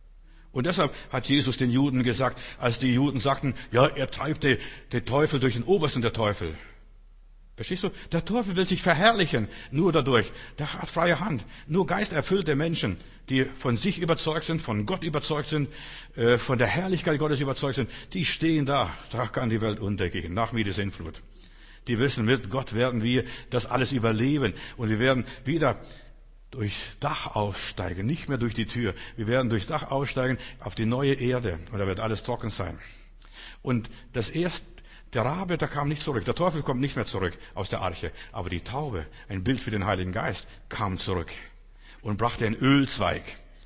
Und deshalb hat Jesus den Juden gesagt, als die Juden sagten, ja, er treibt den Teufel durch den Obersten der Teufel. Verstehst du? Der Teufel will sich verherrlichen, nur dadurch. Der hat freie Hand. Nur geisterfüllte Menschen, die von sich überzeugt sind, von Gott überzeugt sind, von der Herrlichkeit Gottes überzeugt sind, die stehen da. Da kann die Welt untergehen, nach mir die Sintflut. Die wissen, mit Gott werden wir das alles überleben. Und wir werden wieder durchs Dach aussteigen, nicht mehr durch die Tür. Wir werden durchs Dach aussteigen auf die neue Erde. Und da wird alles trocken sein. Und der Rabe, der kam nicht zurück. Der Teufel kommt nicht mehr zurück aus der Arche. Aber die Taube, ein Bild für den Heiligen Geist, kam zurück und brachte einen Ölzweig,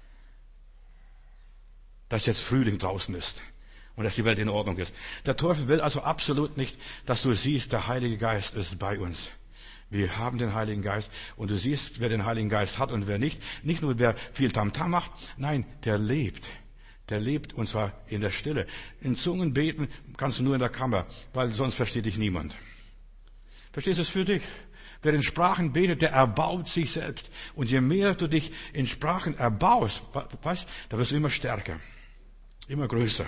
dass jetzt Frühling draußen ist und dass die Welt in Ordnung ist. Der Teufel will also absolut nicht, dass du siehst, der Heilige Geist ist bei uns. Wir haben den Heiligen Geist und du siehst, wer den Heiligen Geist hat und wer nicht. Nicht nur, wer viel Tamtam macht, nein, der lebt. Der lebt, und zwar in der Stille. In Zungen beten kannst du nur in der Kammer, weil sonst versteht dich niemand. Verstehst du es für dich? Wer in Sprachen betet, der erbaut sich selbst. Und je mehr du dich in Sprachen erbaust, weißt, da wirst du immer stärker, immer größer.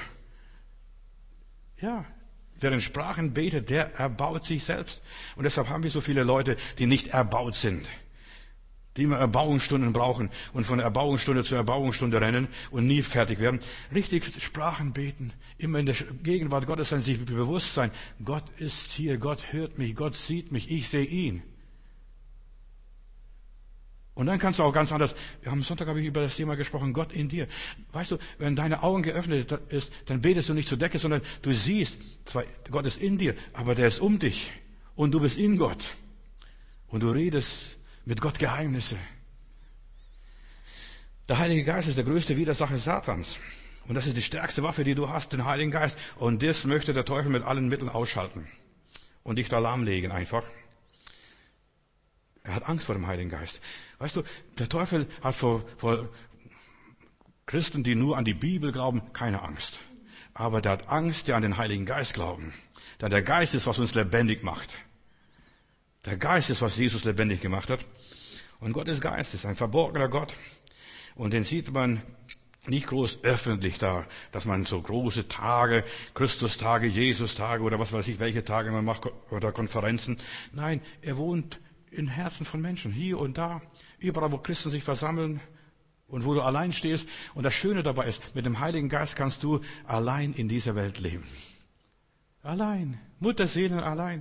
Ja, wer in Sprachen betet, der erbaut sich selbst. Und deshalb haben wir so viele Leute, die nicht erbaut sind, die immer Erbauungsstunden brauchen und von Erbauungsstunde zu Erbauungsstunde rennen und nie fertig werden. Richtig Sprachen beten, immer in der Gegenwart Gottes sein, sich bewusst sein, Gott ist hier, Gott hört mich, Gott sieht mich, ich sehe ihn. Und dann kannst du auch ganz anders, am Sonntag habe ich über das Thema gesprochen, Gott in dir. Weißt du, wenn deine Augen geöffnet ist, dann betest du nicht zur Decke, sondern du siehst, zwar Gott ist in dir, aber der ist um dich und du bist in Gott. Und du redest mit Gott Geheimnisse. Der Heilige Geist ist der größte Widersacher Satans. Und das ist die stärkste Waffe, die du hast, den Heiligen Geist. Und das möchte der Teufel mit allen Mitteln ausschalten. Und dich da lahmlegen einfach. Er hat Angst vor dem Heiligen Geist. Weißt du, der Teufel hat vor Christen, die nur an die Bibel glauben, keine Angst. Aber der hat Angst, die an den Heiligen Geist glauben. Denn der Geist ist, was uns lebendig macht. Der Geist ist, was Jesus lebendig gemacht hat. Und Gott ist Geist, ist ein verborgener Gott. Und den sieht man nicht groß öffentlich da, dass man so große Tage, Christustage, Jesus-Tage oder was weiß ich, welche Tage man macht oder Konferenzen. Nein, er wohnt in Herzen von Menschen, hier und da, überall, wo Christen sich versammeln und wo du allein stehst. Und das Schöne dabei ist, mit dem Heiligen Geist kannst du allein in dieser Welt leben. Allein, Mutterseelen allein.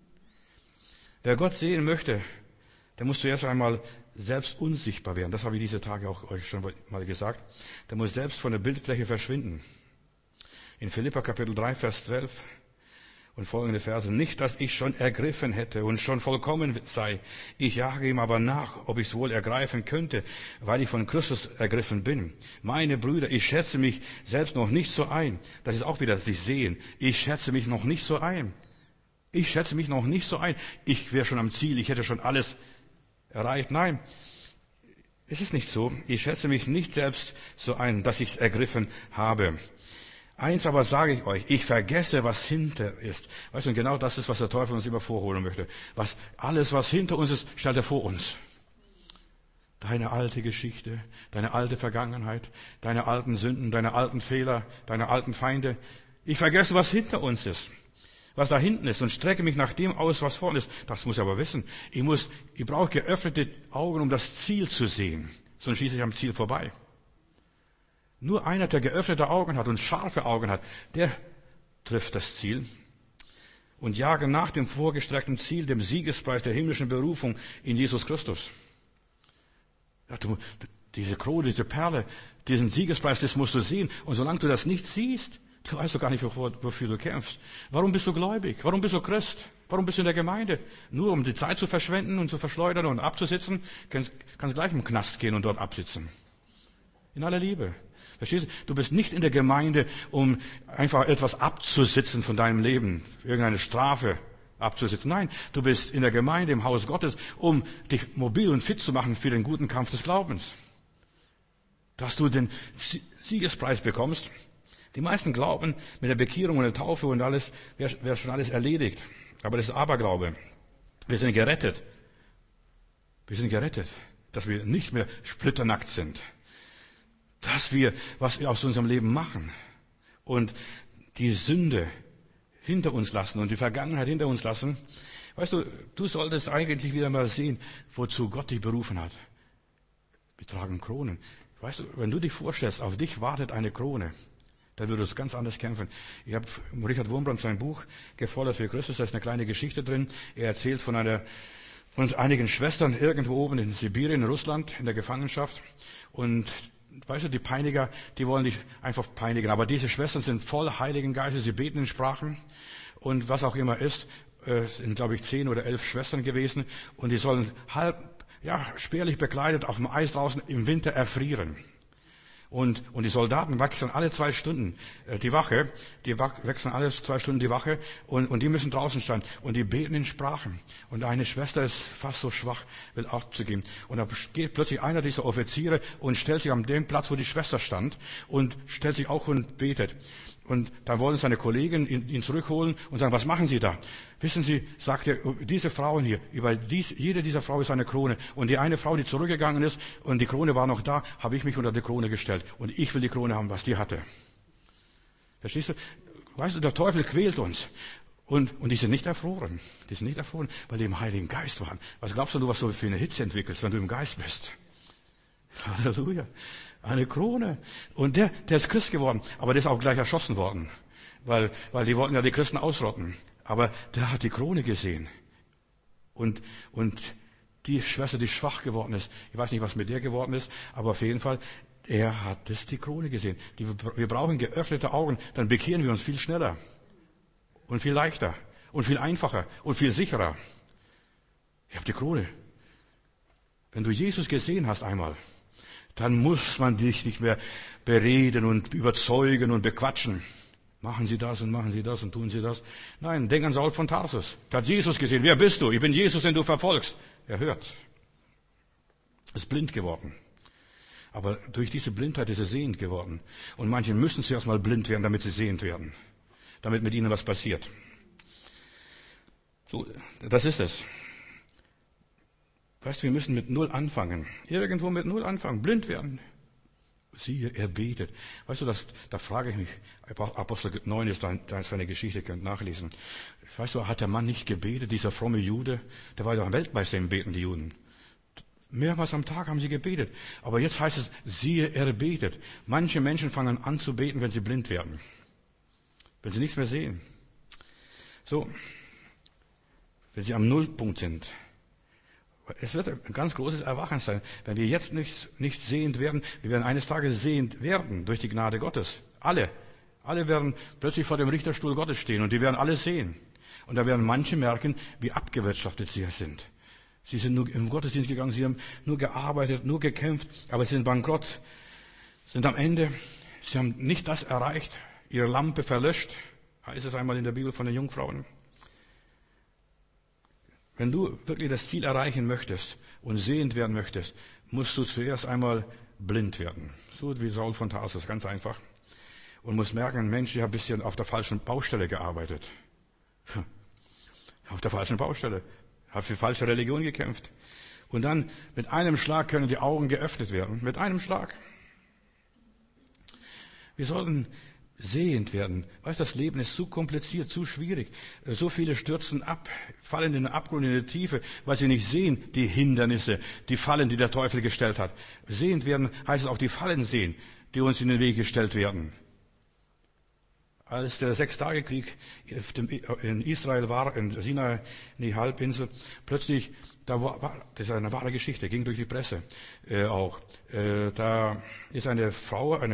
Wer Gott sehen möchte, der muss zuerst einmal selbst unsichtbar werden. Das habe ich diese Tage auch euch schon mal gesagt. Der muss selbst von der Bildfläche verschwinden. In Philipper Kapitel 3, Vers 12 und folgende Verse. Nicht, dass ich schon ergriffen hätte und schon vollkommen sei. Ich jage ihm aber nach, ob ich es wohl ergreifen könnte, weil ich von Christus ergriffen bin. Meine Brüder, ich schätze mich selbst noch nicht so ein. Das ist auch wieder sich sehen. Ich schätze mich noch nicht so ein. Ich schätze mich noch nicht so ein. Ich wäre schon am Ziel, ich hätte schon alles erreicht. Nein, es ist nicht so. Ich schätze mich nicht selbst so ein, dass ich es ergriffen habe. Eins aber sage ich euch, ich vergesse, was hinter ist. Weißt du, genau das ist, was der Teufel uns immer vorholen möchte. Alles, was hinter uns ist, stellt er vor uns. Deine alte Geschichte, deine alte Vergangenheit, deine alten Sünden, deine alten Fehler, deine alten Feinde. Ich vergesse, was hinter uns ist. Was da hinten ist und strecke mich nach dem aus, was vorne ist. Das muss ich aber wissen. Ich brauche geöffnete Augen, um das Ziel zu sehen. Sonst schieße ich am Ziel vorbei. Nur einer, der geöffnete Augen hat und scharfe Augen hat, der trifft das Ziel und jage nach dem vorgestreckten Ziel, dem Siegespreis der himmlischen Berufung in Jesus Christus. Ja, diese Krone, diese Perle, diesen Siegespreis, das musst du sehen. Und solange du das nicht siehst, du weißt doch gar nicht, wofür du kämpfst. Warum bist du gläubig? Warum bist du Christ? Warum bist du in der Gemeinde? Nur um die Zeit zu verschwenden und zu verschleudern und abzusitzen? Kannst gleich im Knast gehen und dort absitzen. In aller Liebe. Verstehst du? Du bist nicht in der Gemeinde, um einfach etwas abzusitzen von deinem Leben. Irgendeine Strafe abzusitzen. Nein, du bist in der Gemeinde, im Haus Gottes, um dich mobil und fit zu machen für den guten Kampf des Glaubens. Dass du den Siegespreis bekommst. Die meisten glauben, mit der Bekehrung und der Taufe und alles wäre schon alles erledigt. Aber das ist Aberglaube. Wir sind gerettet. Wir sind gerettet, dass wir nicht mehr splitternackt sind. dass wir was aus unserem Leben machen und die Sünde hinter uns lassen und die Vergangenheit hinter uns lassen. Weißt du, du solltest eigentlich wieder mal sehen, wozu Gott dich berufen hat. Wir tragen Kronen. Weißt du, wenn du dich vorstellst, auf dich wartet eine Krone, dann würdest du ganz anders kämpfen. Ich habe Richard Wurmbrand sein Buch Gefordert für Christus, da ist eine kleine Geschichte drin. Er erzählt von einigen Schwestern irgendwo oben in Sibirien, in Russland, in der Gefangenschaft. Und weißt du, die Peiniger, die wollen dich einfach peinigen. Aber diese Schwestern sind voll Heiligen Geistes, sie beten in Sprachen und was auch immer ist. Es sind, glaube ich, 10 oder 11 Schwestern gewesen. Und die sollen spärlich bekleidet auf dem Eis draußen im Winter erfrieren. Und die Soldaten wechseln alle 2 Stunden die Wache. Wechseln alle 2 Stunden die Wache und die müssen draußen stehen. Und die beten in Sprachen. Und eine Schwester ist fast so schwach, will aufzugeben. Und da geht plötzlich einer dieser Offiziere und stellt sich an dem Platz, wo die Schwester stand, und stellt sich auch und betet. Und dann wollen seine Kollegen ihn zurückholen und sagen, was machen Sie da? Wissen Sie, sagt er, diese Frauen hier, jede dieser Frau ist eine Krone. Und die eine Frau, die zurückgegangen ist und die Krone war noch da, habe ich mich unter die Krone gestellt. Und ich will die Krone haben, was die hatte. Verstehst du? Weißt du, der Teufel quält uns. Und die sind nicht erfroren. Die sind nicht erfroren, weil die im Heiligen Geist waren. Was glaubst du, was du für eine Hitze entwickelst, wenn du im Geist bist? Halleluja. Eine Krone. Und der ist Christ geworden. Aber der ist auch gleich erschossen worden. Weil die wollten ja die Christen ausrotten. Aber der hat die Krone gesehen. Und die Schwester, die schwach geworden ist, ich weiß nicht, was mit der geworden ist, aber auf jeden Fall, er hat die Krone gesehen. Wir brauchen geöffnete Augen, dann bekehren wir uns viel schneller. Und viel leichter. Und viel einfacher. Und viel sicherer. Ich habe die Krone. Wenn du Jesus gesehen hast einmal, dann muss man dich nicht mehr bereden und überzeugen und bequatschen. Machen Sie das und tun Sie das. Nein, denk an Saul von Tarsus. Der hat Jesus gesehen. Wer bist du? Ich bin Jesus, den du verfolgst. Er hört. Ist blind geworden. Aber durch diese Blindheit ist er sehend geworden. Und manche müssen zuerst mal blind werden, damit sie sehend werden. Damit mit ihnen was passiert. So, das ist es. Weißt du, wir müssen mit Null anfangen. Irgendwo mit Null anfangen. Blind werden. Siehe, er betet. Weißt du, da frage ich mich, Apostel 9 ist da eine Geschichte, könnt nachlesen. Weißt du, hat der Mann nicht gebetet, dieser fromme Jude? Der war doch Weltmeister im Beten, die Juden. Mehrmals am Tag haben sie gebetet. Aber jetzt heißt es, siehe, er betet. Manche Menschen fangen an zu beten, wenn sie blind werden. Wenn sie nichts mehr sehen. So. Wenn sie am Nullpunkt sind. Es wird ein ganz großes Erwachen sein. Wenn wir jetzt nicht sehend werden, wir werden eines Tages sehend werden durch die Gnade Gottes. Alle werden plötzlich vor dem Richterstuhl Gottes stehen und die werden alle sehen. Und da werden manche merken, wie abgewirtschaftet sie sind. Sie sind nur im Gottesdienst gegangen, sie haben nur gearbeitet, nur gekämpft, aber sie sind bankrott, sind am Ende, sie haben nicht das erreicht, ihre Lampe verlöscht, heißt es einmal in der Bibel von den Jungfrauen. Wenn du wirklich das Ziel erreichen möchtest und sehend werden möchtest, musst du zuerst einmal blind werden. So wie Saul von Tarsus, ganz einfach. Und musst merken, Mensch, ich habe ein bisschen auf der falschen Baustelle gearbeitet. Auf der falschen Baustelle. Habe für falsche Religion gekämpft. Und dann mit einem Schlag können die Augen geöffnet werden. Mit einem Schlag. Wir sollten sehend werden. Weißt, das Leben ist zu kompliziert, zu schwierig. So viele stürzen ab, fallen in den Abgrund, in die Tiefe, weil sie nicht sehen, die Hindernisse, die Fallen, die der Teufel gestellt hat. Sehend werden heißt es auch die Fallen sehen, die uns in den Weg gestellt werden. Als der Sechstagekrieg in Israel war, in Sinai, die Halbinsel, plötzlich, das ist eine wahre Geschichte, ging durch die Presse auch. Da ist eine Frau, eine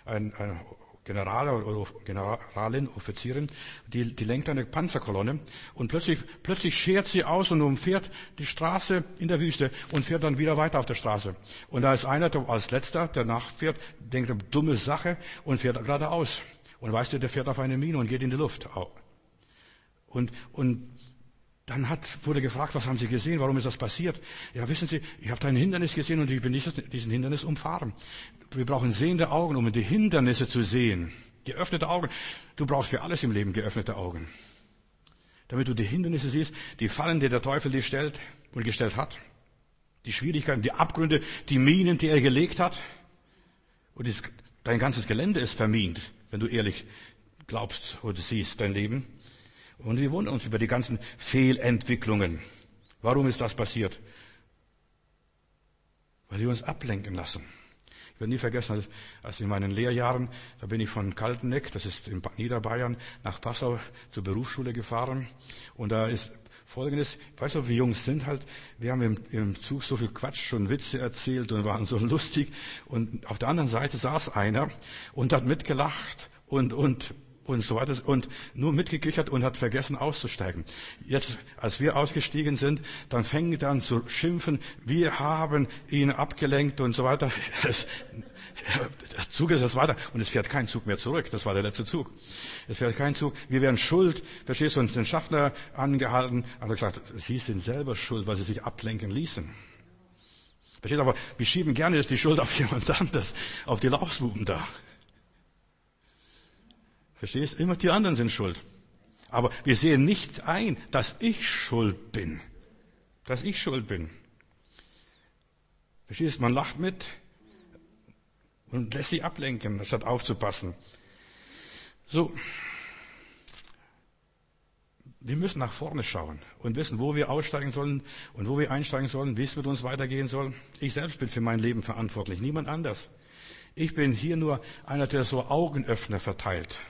Generalin, Offizierin, die lenkt eine Panzerkolonne und plötzlich schert sie aus und umfährt die Straße in der Wüste und fährt dann wieder weiter auf der Straße. Und da ist einer, der als letzter, der nachfährt, denkt, eine dumme Sache und fährt geradeaus. Und weißt du, der fährt auf eine Mine und geht in die Luft. Und dann wurde gefragt, was haben Sie gesehen, warum ist das passiert? Ja, wissen Sie, ich habe da ein Hindernis gesehen und ich will diesen Hindernis umfahren. Wir brauchen sehende Augen, um die Hindernisse zu sehen. Geöffnete Augen. Du brauchst für alles im Leben geöffnete Augen. Damit du die Hindernisse siehst, die Fallen, die der Teufel dir stellt und gestellt hat. Die Schwierigkeiten, die Abgründe, die Minen, die er gelegt hat. Und dein ganzes Gelände ist vermint, wenn du ehrlich glaubst oder siehst dein Leben. Und wir wundern uns über die ganzen Fehlentwicklungen. Warum ist das passiert? Weil wir uns ablenken lassen. Ich werde nie vergessen, als in meinen Lehrjahren, da bin ich von Kalteneck, das ist in Niederbayern, nach Passau zur Berufsschule gefahren. Und da ist Folgendes, ich weiß nicht, wie Jungs sind halt, wir haben im Zug so viel Quatsch und Witze erzählt und waren so lustig. Und auf der anderen Seite saß einer und hat mitgelacht und so weiter und nur mitgekichert und hat vergessen auszusteigen. Jetzt, als wir ausgestiegen sind, dann fängt er an zu schimpfen, wir haben ihn abgelenkt und so weiter. Der Zug ist jetzt weiter und es fährt kein Zug mehr zurück. Das war der letzte Zug. Es fährt kein Zug. Wir wären schuld. Verstehst du? Und den Schaffner angehalten, hat er gesagt, Sie sind selber schuld, weil Sie sich ablenken ließen. Versteht? Aber wir schieben gerne die Schuld auf jemand anderes, auf die Lausbuben da. Verstehst? Immer die anderen sind schuld. Aber wir sehen nicht ein, dass ich schuld bin. Dass ich schuld bin. Verstehst? Man lacht mit und lässt sich ablenken, statt aufzupassen. So. Wir müssen nach vorne schauen und wissen, wo wir aussteigen sollen und wo wir einsteigen sollen, wie es mit uns weitergehen soll. Ich selbst bin für mein Leben verantwortlich, niemand anders. Ich bin hier nur einer, der so Augenöffner verteilt.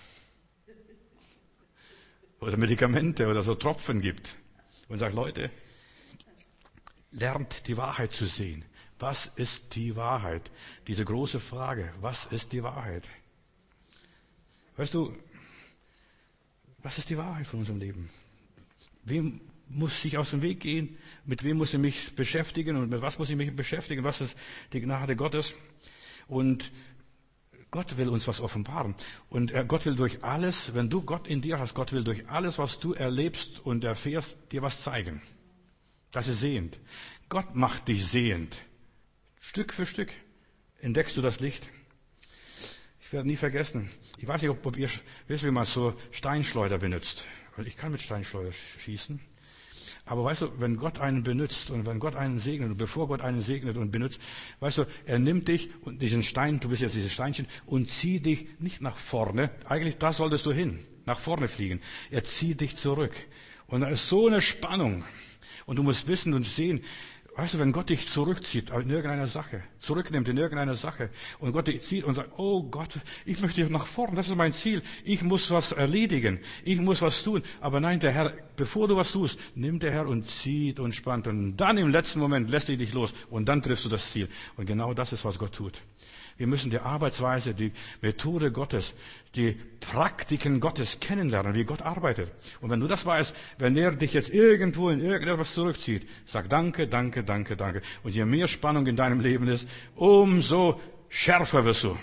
Oder Medikamente oder so Tropfen gibt. Und sagt, Leute, lernt die Wahrheit zu sehen. Was ist die Wahrheit? Diese große Frage, was ist die Wahrheit? Weißt du, was ist die Wahrheit von unserem Leben? Wem muss ich aus dem Weg gehen? Mit wem muss ich mich beschäftigen? Und mit was muss ich mich beschäftigen? Was ist die Gnade Gottes? Und Gott will uns was offenbaren. Und Gott will durch alles, wenn du Gott in dir hast, Gott will durch alles, was du erlebst und erfährst, dir was zeigen. Das ist sehend. Gott macht dich sehend. Stück für Stück entdeckst du das Licht. Ich werde nie vergessen. Ich weiß nicht, ob ihr wisst, wie man so Steinschleuder benutzt. Weil ich kann mit Steinschleuder schießen. Aber weißt du, wenn Gott einen benutzt und wenn Gott einen segnet und bevor Gott einen segnet und benutzt, weißt du, er nimmt dich und diesen Stein, du bist jetzt dieses Steinchen, und zieht dich nicht nach vorne. Eigentlich, da solltest du hin, nach vorne fliegen. Er zieht dich zurück. Und da ist so eine Spannung. Und du musst wissen und sehen, weißt du, wenn Gott dich zurückzieht in irgendeiner Sache, zurücknimmt in irgendeiner Sache und Gott dich zieht und sagt, oh Gott, ich möchte nach vorne, das ist mein Ziel, ich muss was erledigen, ich muss was tun. Aber nein, der Herr, bevor du was tust, nimmt der Herr und zieht und spannt und dann im letzten Moment lässt er dich los und dann triffst du das Ziel. Und genau das ist, was Gott tut. Wir müssen die Arbeitsweise, die Methode Gottes, die Praktiken Gottes kennenlernen, wie Gott arbeitet. Und wenn du das weißt, wenn er dich jetzt irgendwo in irgendetwas zurückzieht, sag danke, danke, danke, danke. Und je mehr Spannung in deinem Leben ist, umso schärfer wirst du.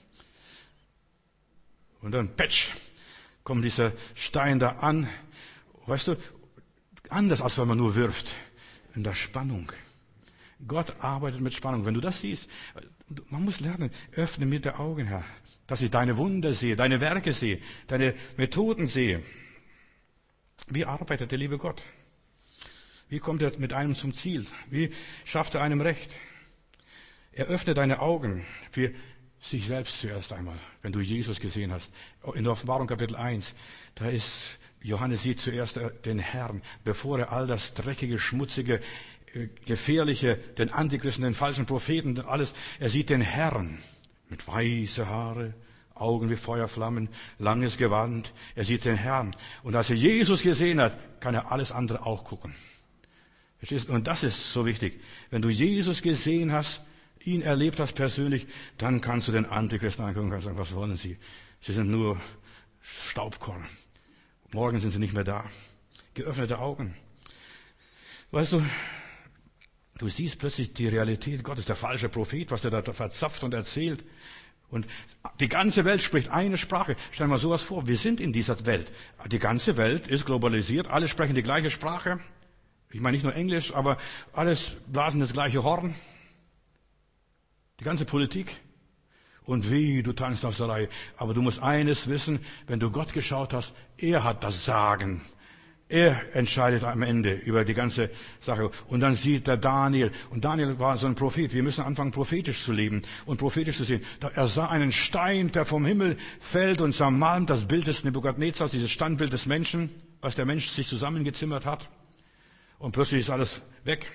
Und dann, patsch, kommt dieser Stein da an. Weißt du, anders als wenn man nur wirft. In der Spannung. Gott arbeitet mit Spannung. Wenn du das siehst, man muss lernen, öffne mir die Augen, Herr, dass ich deine Wunder sehe, deine Werke sehe, deine Methoden sehe. Wie arbeitet der liebe Gott? Wie kommt er mit einem zum Ziel? Wie schafft er einem Recht? Er öffnet deine Augen für sich selbst zuerst einmal, wenn du Jesus gesehen hast. In der Offenbarung Kapitel 1, da ist, Johannes sieht zuerst den Herrn, bevor er all das dreckige, schmutzige, gefährliche, den Antichristen, den falschen Propheten, alles. Er sieht den Herrn mit weiße Haare, Augen wie Feuerflammen, langes Gewand. Er sieht den Herrn. Und als er Jesus gesehen hat, kann er alles andere auch gucken. Verstehst du? Und das ist so wichtig. Wenn du Jesus gesehen hast, ihn erlebt hast persönlich, dann kannst du den Antichristen angucken und sagen, was wollen Sie? Sie sind nur Staubkorn. Morgen sind sie nicht mehr da. Geöffnete Augen. Weißt du, du siehst plötzlich die Realität Gottes, der falsche Prophet, was er da verzapft und erzählt. Und die ganze Welt spricht eine Sprache. Stell dir mal sowas vor, wir sind in dieser Welt. Die ganze Welt ist globalisiert, alle sprechen die gleiche Sprache. Ich meine nicht nur Englisch, aber alles blasen das gleiche Horn. Die ganze Politik. Und wie, du tanzt auf der Reihe. Aber du musst eines wissen, wenn du Gott geschaut hast, er hat das Sagen. Er entscheidet am Ende über die ganze Sache. Und dann sieht er Daniel. Und Daniel war so ein Prophet. Wir müssen anfangen, prophetisch zu leben und prophetisch zu sehen. Er sah einen Stein, der vom Himmel fällt und zermalmt das Bild des Nebukadnezars, dieses Standbild des Menschen, was der Mensch sich zusammengezimmert hat. Und plötzlich ist alles weg.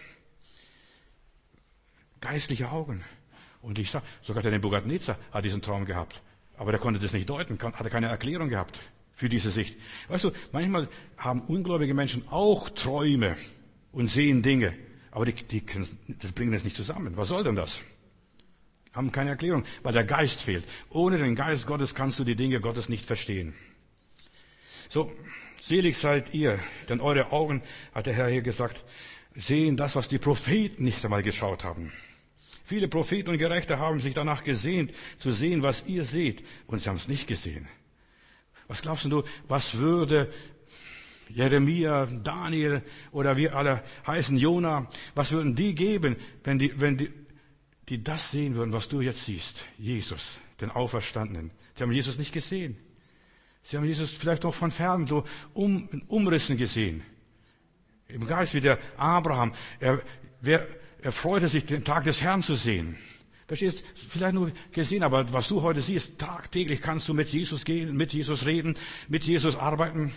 Geistliche Augen. Und ich sage, sogar der Nebukadnezar hat diesen Traum gehabt. Aber der konnte das nicht deuten, hatte keine Erklärung gehabt für diese Sicht. Weißt du, manchmal haben ungläubige Menschen auch Träume und sehen Dinge, aber das bringen das nicht zusammen. Was soll denn das? Haben keine Erklärung, weil der Geist fehlt. Ohne den Geist Gottes kannst du die Dinge Gottes nicht verstehen. So, selig seid ihr, denn eure Augen, hat der Herr hier gesagt, sehen das, was die Propheten nicht einmal geschaut haben. Viele Propheten und Gerechte haben sich danach gesehnt, zu sehen, was ihr seht, und sie haben es nicht gesehen. Was glaubst du, was würde Jeremia, Daniel oder wir alle heißen, Jona, was würden die geben, wenn die das sehen würden, was du jetzt siehst? Jesus, den Auferstandenen. Sie haben Jesus nicht gesehen. Sie haben Jesus vielleicht noch von fern so in Umrissen gesehen. Im Geist wie der Abraham. Er freute sich, den Tag des Herrn zu sehen. Verstehst? Vielleicht nur gesehen, aber was du heute siehst, tagtäglich kannst du mit Jesus gehen, mit Jesus reden, mit Jesus arbeiten.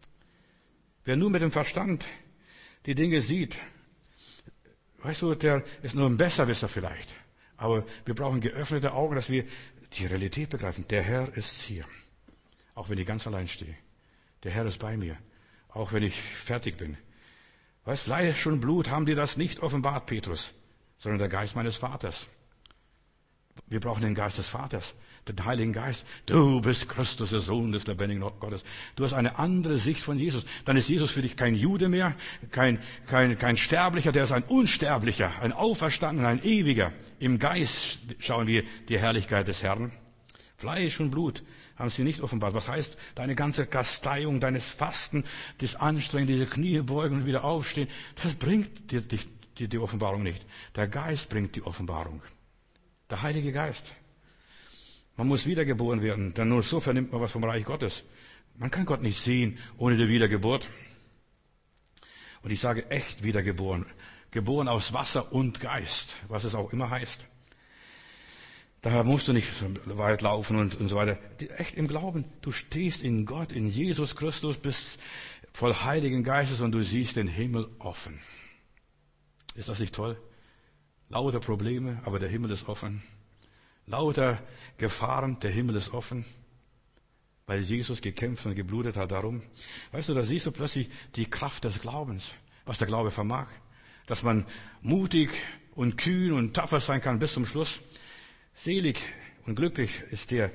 Wer nur mit dem Verstand die Dinge sieht, weißt du, der ist nur ein Besserwisser vielleicht. Aber wir brauchen geöffnete Augen, dass wir die Realität begreifen. Der Herr ist hier. Auch wenn ich ganz allein stehe. Der Herr ist bei mir. Auch wenn ich fertig bin. Weißt, Fleisch und Blut haben dir das nicht offenbart, Petrus, sondern der Geist meines Vaters. Wir brauchen den Geist des Vaters, den Heiligen Geist. Du bist Christus, der Sohn des lebendigen Gottes. Du hast eine andere Sicht von Jesus. Dann ist Jesus für dich kein Jude mehr, kein Sterblicher, der ist ein Unsterblicher, ein Auferstandener, ein Ewiger. Im Geist schauen wir die Herrlichkeit des Herrn. Fleisch und Blut haben sie nicht offenbart. Was heißt deine ganze Kasteiung, deines Fasten, das Anstrengen, diese Knie beugen und wieder aufstehen, das bringt dir die Offenbarung nicht. Der Geist bringt die Offenbarung. Der Heilige Geist. Man muss wiedergeboren werden, denn nur so vernimmt man was vom Reich Gottes. Man kann Gott nicht sehen ohne die Wiedergeburt. Und ich sage echt wiedergeboren. Geboren aus Wasser und Geist, was es auch immer heißt. Daher musst du nicht so weit laufen und so weiter. Echt im Glauben. Du stehst in Gott, in Jesus Christus, bist voll Heiligen Geistes und du siehst den Himmel offen. Ist das nicht toll? Lauter Probleme, aber der Himmel ist offen. Lauter Gefahren, der Himmel ist offen. Weil Jesus gekämpft und geblutet hat darum. Weißt du, da siehst du plötzlich die Kraft des Glaubens, was der Glaube vermag. Dass man mutig und kühn und tapfer sein kann bis zum Schluss. Selig und glücklich ist der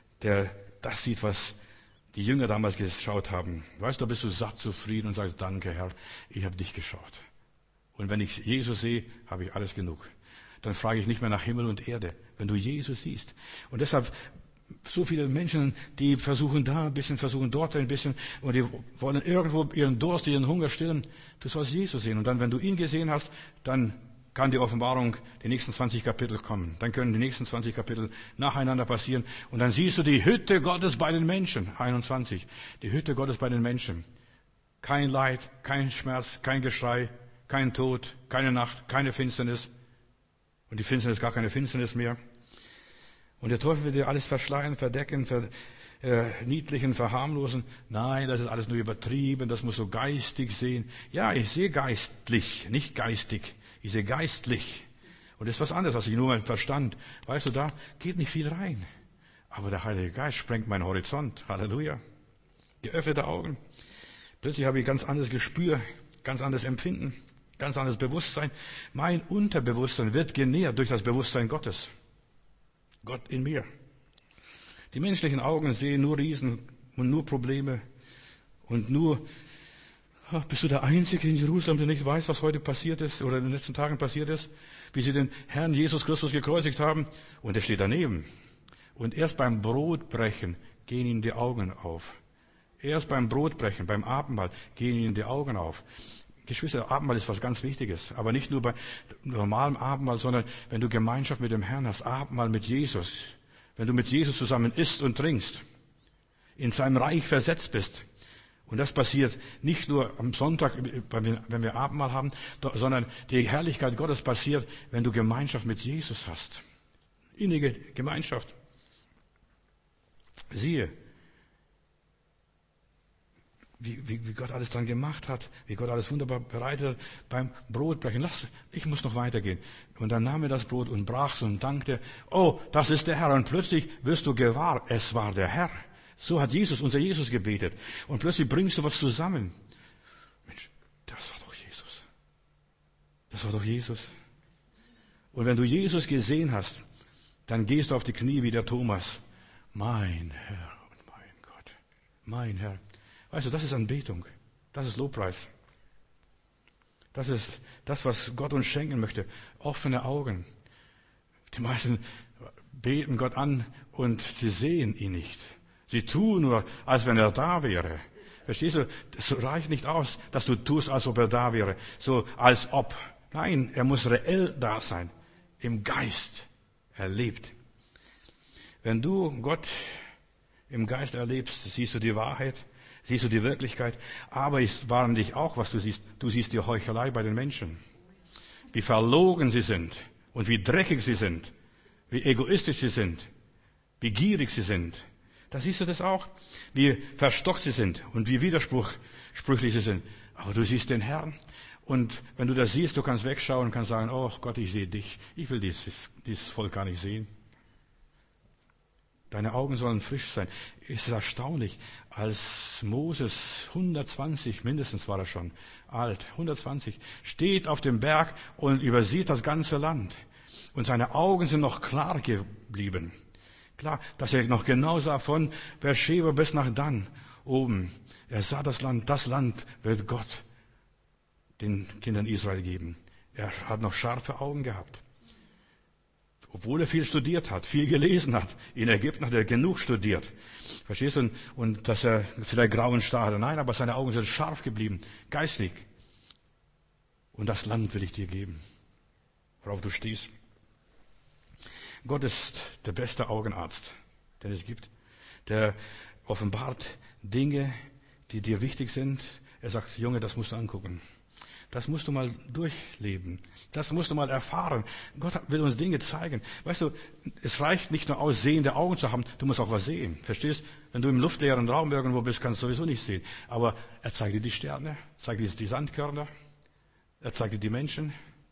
das sieht, was die Jünger damals geschaut haben. Weißt du, da bist du satt, zufrieden und sagst, danke Herr, ich habe dich geschaut. Und wenn ich Jesus sehe, habe ich alles genug. Dann frage ich nicht mehr nach Himmel und Erde, wenn du Jesus siehst. Und deshalb so viele Menschen, die versuchen da ein bisschen, versuchen dort ein bisschen, und die wollen irgendwo ihren Durst, ihren Hunger stillen. Du sollst Jesus sehen. Und dann, wenn du ihn gesehen hast, dann kann die Offenbarung, die nächsten 20 Kapitel kommen. Dann können die nächsten 20 Kapitel nacheinander passieren. Und dann siehst du die Hütte Gottes bei den Menschen. 21. Die Hütte Gottes bei den Menschen. Kein Leid, kein Schmerz, kein Geschrei, kein Tod, keine Nacht, keine Finsternis. Und die Finsternis gar keine Finsternis mehr. Und der Teufel will dir alles verschleiern, verdecken, verniedlichen, verharmlosen. Nein, das ist alles nur übertrieben, das muss so geistig sehen. Ja, ich sehe geistlich, nicht geistig. Ich sehe geistlich. Und das ist was anderes als ich nur mein Verstand. Weißt du, da geht nicht viel rein. Aber der Heilige Geist sprengt meinen Horizont. Halleluja. Geöffnete Augen. Plötzlich habe ich ganz anderes Gespür, ganz anderes Empfinden, ganz anderes Bewusstsein. Mein Unterbewusstsein wird genährt durch das Bewusstsein Gottes. Gott in mir. Die menschlichen Augen sehen nur Riesen und nur Probleme und nur, bist du der Einzige in Jerusalem, der nicht weiß, was heute passiert ist oder in den letzten Tagen passiert ist? Wie sie den Herrn Jesus Christus gekreuzigt haben und er steht daneben. Und erst beim Brotbrechen gehen ihnen die Augen auf. Erst beim Brotbrechen, beim Abendmahl gehen ihnen die Augen auf. Geschwister, Abendmahl ist was ganz Wichtiges, aber nicht nur bei normalem Abendmahl, sondern wenn du Gemeinschaft mit dem Herrn hast, Abendmahl mit Jesus, wenn du mit Jesus zusammen isst und trinkst, in seinem Reich versetzt bist Und das passiert nicht nur am Sonntag, wenn wir Abendmahl haben, sondern die Herrlichkeit Gottes passiert, wenn du Gemeinschaft mit Jesus hast. Innige Gemeinschaft. Siehe, wie Gott alles dran gemacht hat, wie Gott alles wunderbar bereitet hat beim Brotbrechen. Ich muss noch weitergehen. Und dann nahm er das Brot und brach's und dankte. Oh, das ist der Herr. Und plötzlich wirst du gewahr, es war der Herr. So hat unser Jesus gebetet. Und plötzlich bringst du was zusammen. Mensch, das war doch Jesus. Das war doch Jesus. Und wenn du Jesus gesehen hast, dann gehst du auf die Knie wie der Thomas. Mein Herr und mein Gott. Mein Herr. Weißt du, das ist Anbetung. Das ist Lobpreis. Das ist das, was Gott uns schenken möchte. Offene Augen. Die meisten beten Gott an und sie sehen ihn nicht. Sie tun nur, als wenn er da wäre. Verstehst du? Das reicht nicht aus, dass du tust, als ob er da wäre. So als ob. Nein, er muss reell da sein. Im Geist erlebt. Wenn du Gott im Geist erlebst, siehst du die Wahrheit, siehst du die Wirklichkeit. Aber ich warne dich auch, was du siehst. Du siehst die Heuchelei bei den Menschen. Wie verlogen sie sind und wie dreckig sie sind, wie egoistisch sie sind, wie gierig sie sind. Da siehst du das auch, wie verstockt sie sind und wie widersprüchlich sie sind. Aber du siehst den Herrn. Und wenn du das siehst, du kannst wegschauen und kannst sagen, oh Gott, ich sehe dich. Ich will dieses Volk gar nicht sehen. Deine Augen sollen frisch sein. Es ist erstaunlich, als Moses 120, mindestens war er schon alt, 120, steht auf dem Berg und übersieht das ganze Land. Und seine Augen sind noch klar geblieben. Klar, dass er noch genau sah von Beersheba bis nach Dan oben. Er sah das Land wird Gott den Kindern Israel geben. Er hat noch scharfe Augen gehabt. Obwohl er viel studiert hat, viel gelesen hat. In Ägypten hat er genug studiert. Verstehst du? Und dass er vielleicht grauen Star hatte. Nein, aber seine Augen sind scharf geblieben. Geistlich. Und das Land will ich dir geben, worauf du stehst. Gott ist der beste Augenarzt, den es gibt. Der offenbart Dinge, die dir wichtig sind. Er sagt, Junge, das musst du angucken. Das musst du mal durchleben. Das musst du mal erfahren. Gott will uns Dinge zeigen. Weißt du, es reicht nicht nur aus, sehende Augen zu haben. Du musst auch was sehen. Verstehst? Wenn du im luftleeren Raum irgendwo bist, kannst du sowieso nicht sehen. Aber er zeigt dir die Sterne, zeigt dir die Sandkörner. Er zeigt dir die Menschen.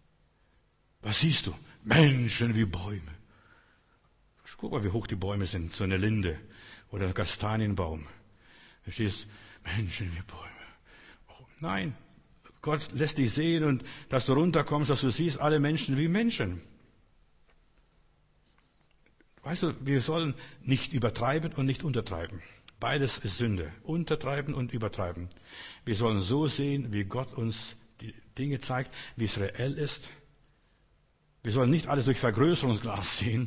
Was siehst du? Menschen wie Bäume. Guck mal, wie hoch die Bäume sind. So eine Linde oder ein Kastanienbaum. Verstehst? Menschen wie Bäume. Oh, nein. Gott lässt dich sehen und dass du runterkommst, dass du siehst alle Menschen wie Menschen. Weißt du, wir sollen nicht übertreiben und nicht untertreiben. Beides ist Sünde. Untertreiben und übertreiben. Wir sollen so sehen, wie Gott uns die Dinge zeigt, wie es reell ist. Wir sollen nicht alles durch Vergrößerungsglas sehen.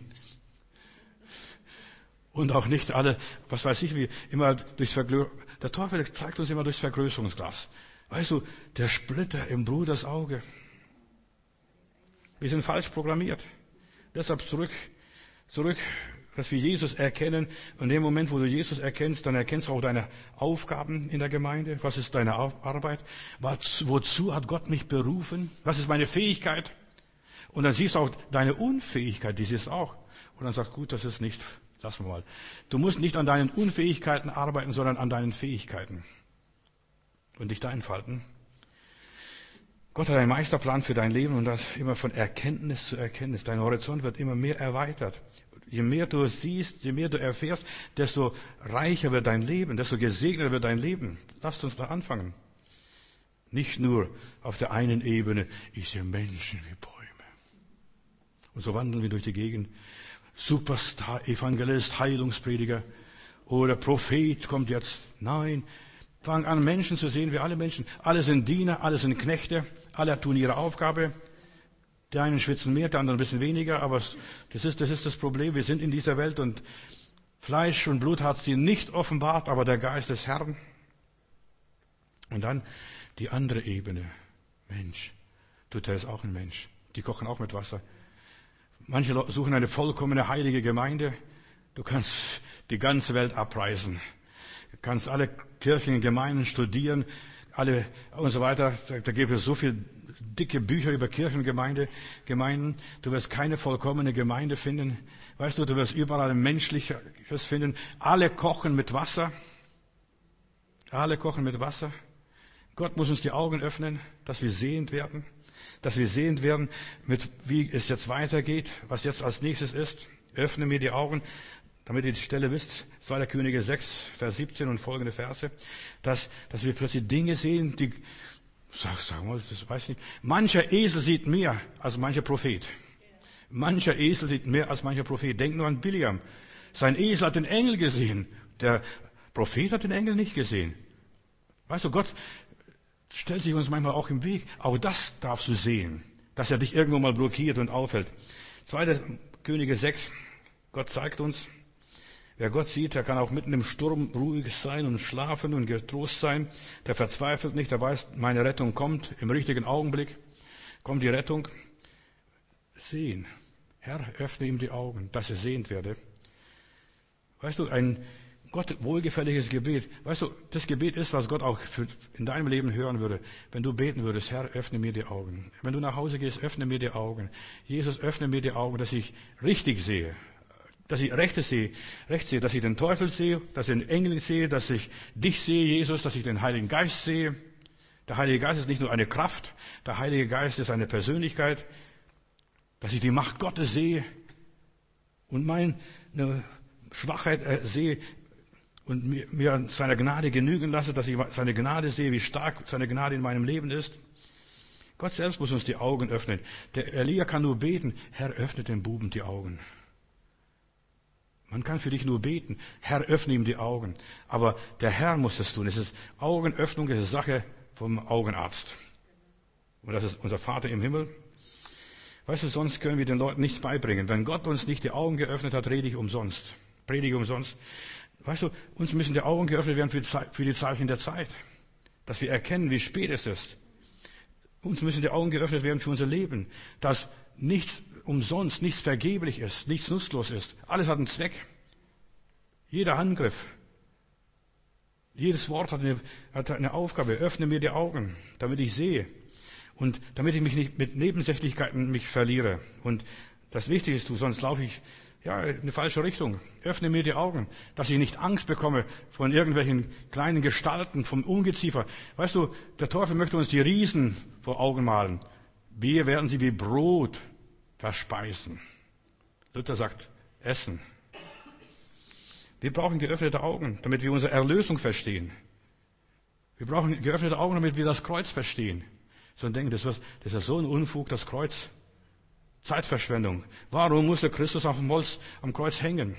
Und auch nicht alle, was weiß ich, wie immer der Teufel zeigt uns immer durchs Vergrößerungsglas. Weißt du, der Splitter im Bruders Auge. Wir sind falsch programmiert. Deshalb zurück, dass wir Jesus erkennen. Und in dem Moment, wo du Jesus erkennst, dann erkennst du auch deine Aufgaben in der Gemeinde. Was ist deine Arbeit? Wozu hat Gott mich berufen? Was ist meine Fähigkeit? Und dann siehst du auch deine Unfähigkeit, die siehst du auch. Und dann sagst du, gut, das ist nicht, lassen wir mal. Du musst nicht an deinen Unfähigkeiten arbeiten, sondern an deinen Fähigkeiten. Und dich da entfalten. Gott hat einen Meisterplan für dein Leben und das immer von Erkenntnis zu Erkenntnis. Dein Horizont wird immer mehr erweitert. Je mehr du siehst, je mehr du erfährst, desto reicher wird dein Leben, desto gesegneter wird dein Leben. Lasst uns da anfangen. Nicht nur auf der einen Ebene, ich sehe Menschen wie Bäume. Und so wandeln wir durch die Gegend. Superstar, Evangelist, Heilungsprediger oder Prophet kommt jetzt. Nein. Fang an, Menschen zu sehen wie alle Menschen. Alle sind Diener, alle sind Knechte, alle tun ihre Aufgabe. Die einen schwitzen mehr, die anderen ein bisschen weniger, aber das ist das Problem. Wir sind in dieser Welt und Fleisch und Blut hat sie nicht offenbart, aber der Geist des Herrn. Und dann die andere Ebene. Mensch, tut er ist auch ein Mensch. Die kochen auch mit Wasser. Manche suchen eine vollkommene heilige Gemeinde. Du kannst die ganze Welt abreißen. kannst alle Kirchen, Gemeinden studieren, alle und so weiter. Da gibt es so viele dicke Bücher über Kirchengemeinden. Du wirst keine vollkommene Gemeinde finden. Weißt du, du wirst überall Menschliches finden. Alle kochen mit Wasser. Alle kochen mit Wasser. Gott muss uns die Augen öffnen, dass wir sehend werden. Dass wir sehend werden, wie es jetzt weitergeht, was jetzt als nächstes ist. Öffne mir die Augen, damit ihr die Stelle wisst. 2. Könige 6, Vers 17 und folgende Verse. Dass wir plötzlich Dinge sehen, die, sag mal, das weiß ich nicht. Mancher Esel sieht mehr als mancher Prophet. Mancher Esel sieht mehr als mancher Prophet. Denk nur an Biliam. Sein Esel hat den Engel gesehen. Der Prophet hat den Engel nicht gesehen. Weißt du, Gott stellt sich uns manchmal auch im Weg. Auch das darfst du sehen, dass er dich irgendwo mal blockiert und aufhält. 2. Könige 6. Gott zeigt uns, wer Gott sieht, der kann auch mitten im Sturm ruhig sein und schlafen und getrost sein. Der verzweifelt nicht, der weiß, meine Rettung kommt im richtigen Augenblick. Kommt die Rettung. Sehen. Herr, öffne ihm die Augen, dass er sehend werde. Weißt du, ein Gott wohlgefälliges Gebet. Weißt du, das Gebet ist, was Gott auch in deinem Leben hören würde. Wenn du beten würdest, Herr, öffne mir die Augen. Wenn du nach Hause gehst, öffne mir die Augen. Jesus, öffne mir die Augen, dass ich richtig sehe. Dass ich recht sehe, dass ich den Teufel sehe, dass ich den Engel sehe, dass ich dich sehe, Jesus, dass ich den Heiligen Geist sehe. Der Heilige Geist ist nicht nur eine Kraft, der Heilige Geist ist eine Persönlichkeit. Dass ich die Macht Gottes sehe und meine Schwachheit sehe und mir seiner Gnade genügen lasse, dass ich seine Gnade sehe, wie stark seine Gnade in meinem Leben ist. Gott selbst muss uns die Augen öffnen. Der Elia kann nur beten, Herr, öffne dem Buben die Augen. Man kann für dich nur beten, Herr, öffne ihm die Augen. Aber der Herr muss das tun. Es ist Augenöffnung, es ist Sache vom Augenarzt. Und das ist unser Vater im Himmel. Weißt du, sonst können wir den Leuten nichts beibringen. Wenn Gott uns nicht die Augen geöffnet hat, predige umsonst. Weißt du, uns müssen die Augen geöffnet werden für die Zeichen der Zeit. Dass wir erkennen, wie spät es ist. Uns müssen die Augen geöffnet werden für unser Leben. Dass nichts umsonst, nichts vergeblich ist, nichts nutzlos ist. Alles hat einen Zweck. Jeder Handgriff, jedes Wort hat eine Aufgabe. Öffne mir die Augen, damit ich sehe. Und damit ich mich nicht mit Nebensächlichkeiten verliere. Und das Wichtigste ist, sonst laufe ich in eine falsche Richtung. Öffne mir die Augen, dass ich nicht Angst bekomme von irgendwelchen kleinen Gestalten, vom Ungeziefer. Weißt du, der Teufel möchte uns die Riesen vor Augen malen. Wir werden sie wie Brot verspeisen. Luther sagt, essen. Wir brauchen geöffnete Augen, damit wir unsere Erlösung verstehen. Wir brauchen geöffnete Augen, damit wir das Kreuz verstehen. So denken, das ist so ein Unfug, das Kreuz. Zeitverschwendung. Warum musste Christus am Kreuz hängen?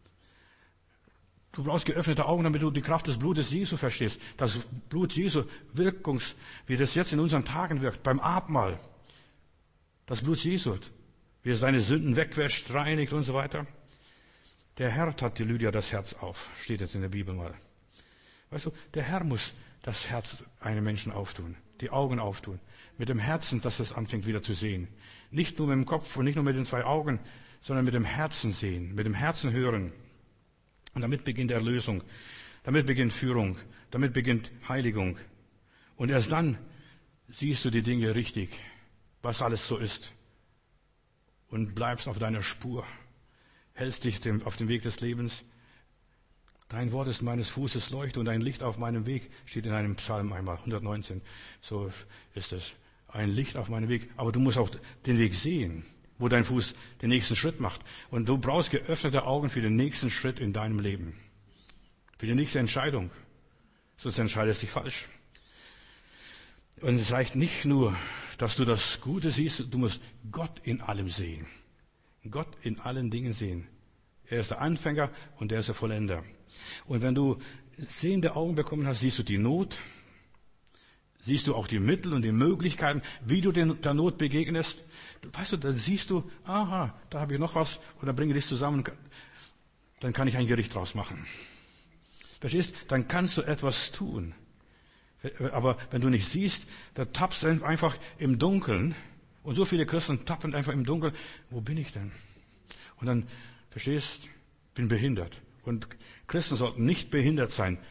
Du brauchst geöffnete Augen, damit du die Kraft des Blutes Jesu verstehst. Das Blut Jesu, wie das jetzt in unseren Tagen wirkt, beim Abendmahl. Das Blut Jesu, wie es seine Sünden wegwäscht, reinigt und so weiter. Der Herr tat die Lydia das Herz auf, steht jetzt in der Bibel mal. Weißt du, der Herr muss das Herz einem Menschen auftun, die Augen auftun. Mit dem Herzen, dass es anfängt wieder zu sehen. Nicht nur mit dem Kopf und nicht nur mit den 2 Augen, sondern mit dem Herzen sehen, mit dem Herzen hören. Und damit beginnt Erlösung, damit beginnt Führung, damit beginnt Heiligung. Und erst dann siehst du die Dinge richtig, was alles so ist. Und bleibst auf deiner Spur, hältst dich auf dem Weg des Lebens. Dein Wort ist meines Fußes Leuchte und ein Licht auf meinem Weg, steht in einem Psalm einmal, 119. So ist es. Ein Licht auf meinem Weg. Aber du musst auch den Weg sehen, wo dein Fuß den nächsten Schritt macht. Und du brauchst geöffnete Augen für den nächsten Schritt in deinem Leben. Für die nächste Entscheidung. Sonst entscheidest du dich falsch. Und es reicht nicht nur, dass du das Gute siehst, du musst Gott in allem sehen. Gott in allen Dingen sehen. Er ist der Anfänger und er ist der Vollender. Und wenn du sehende Augen bekommen hast, siehst du die Not, siehst du auch die Mittel und die Möglichkeiten, wie du der Not begegnest. Weißt du, dann siehst du, aha, da habe ich noch was und dann bringe ich das zusammen, dann kann ich ein Gericht draus machen. Verstehst? Dann kannst du etwas tun. Aber wenn du nicht siehst, da tappst du einfach im Dunkeln. Und so viele Christen tappen einfach im Dunkeln. Wo bin ich denn? Und dann, verstehst, bin behindert. Und Christen sollten nicht behindert sein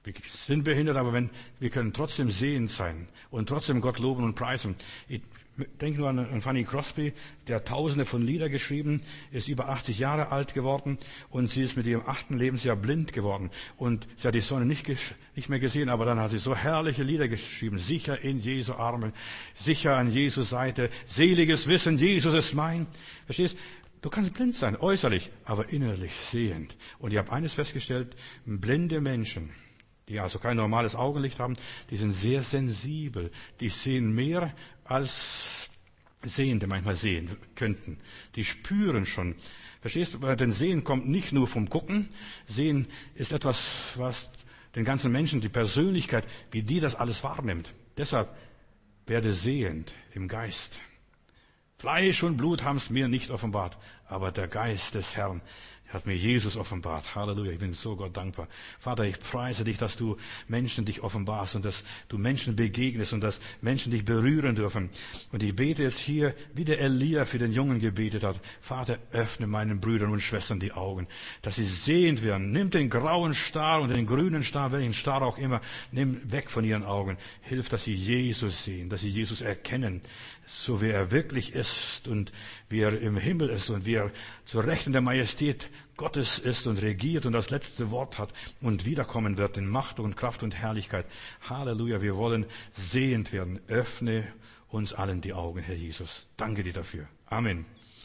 Wir sind behindert, aber wir können trotzdem sehend sein und trotzdem Gott loben und preisen. Ich denke nur an Fanny Crosby, der Tausende von Lieder geschrieben, ist über 80 Jahre alt geworden und sie ist mit ihrem 8. Lebensjahr blind geworden. Und sie hat die Sonne nicht mehr gesehen, aber dann hat sie so herrliche Lieder geschrieben. Sicher in Jesu Armen, sicher an Jesu Seite, seliges Wissen, Jesus ist mein. Verstehst? Du kannst blind sein, äußerlich, aber innerlich sehend. Und ich habe eines festgestellt, blinde Menschen, die also kein normales Augenlicht haben, die sind sehr sensibel. Die sehen mehr als Sehende manchmal sehen könnten. Die spüren schon. Verstehst du? Denn Sehen kommt nicht nur vom Gucken. Sehen ist etwas, was den ganzen Menschen, die Persönlichkeit, wie die das alles wahrnimmt. Deshalb werde sehend im Geist. Fleisch und Blut haben es mir nicht offenbart, aber der Geist des Herrn hat mir Jesus offenbart. Halleluja, ich bin so Gott dankbar. Vater, ich preise dich, dass du Menschen dich offenbarst und dass du Menschen begegnest und dass Menschen dich berühren dürfen. Und ich bete jetzt hier, wie der Elia für den Jungen gebetet hat. Vater, öffne meinen Brüdern und Schwestern die Augen, dass sie sehend werden. Nimm den grauen Star und den grünen Star, welchen Star auch immer, nimm weg von ihren Augen. Hilf, dass sie Jesus sehen, dass sie Jesus erkennen, so wie er wirklich ist und wie er im Himmel ist und wie er zur Rechten der Majestät Gottes ist und regiert und das letzte Wort hat und wiederkommen wird in Macht und Kraft und Herrlichkeit. Halleluja, wir wollen sehend werden. Öffne uns allen die Augen, Herr Jesus. Danke dir dafür. Amen.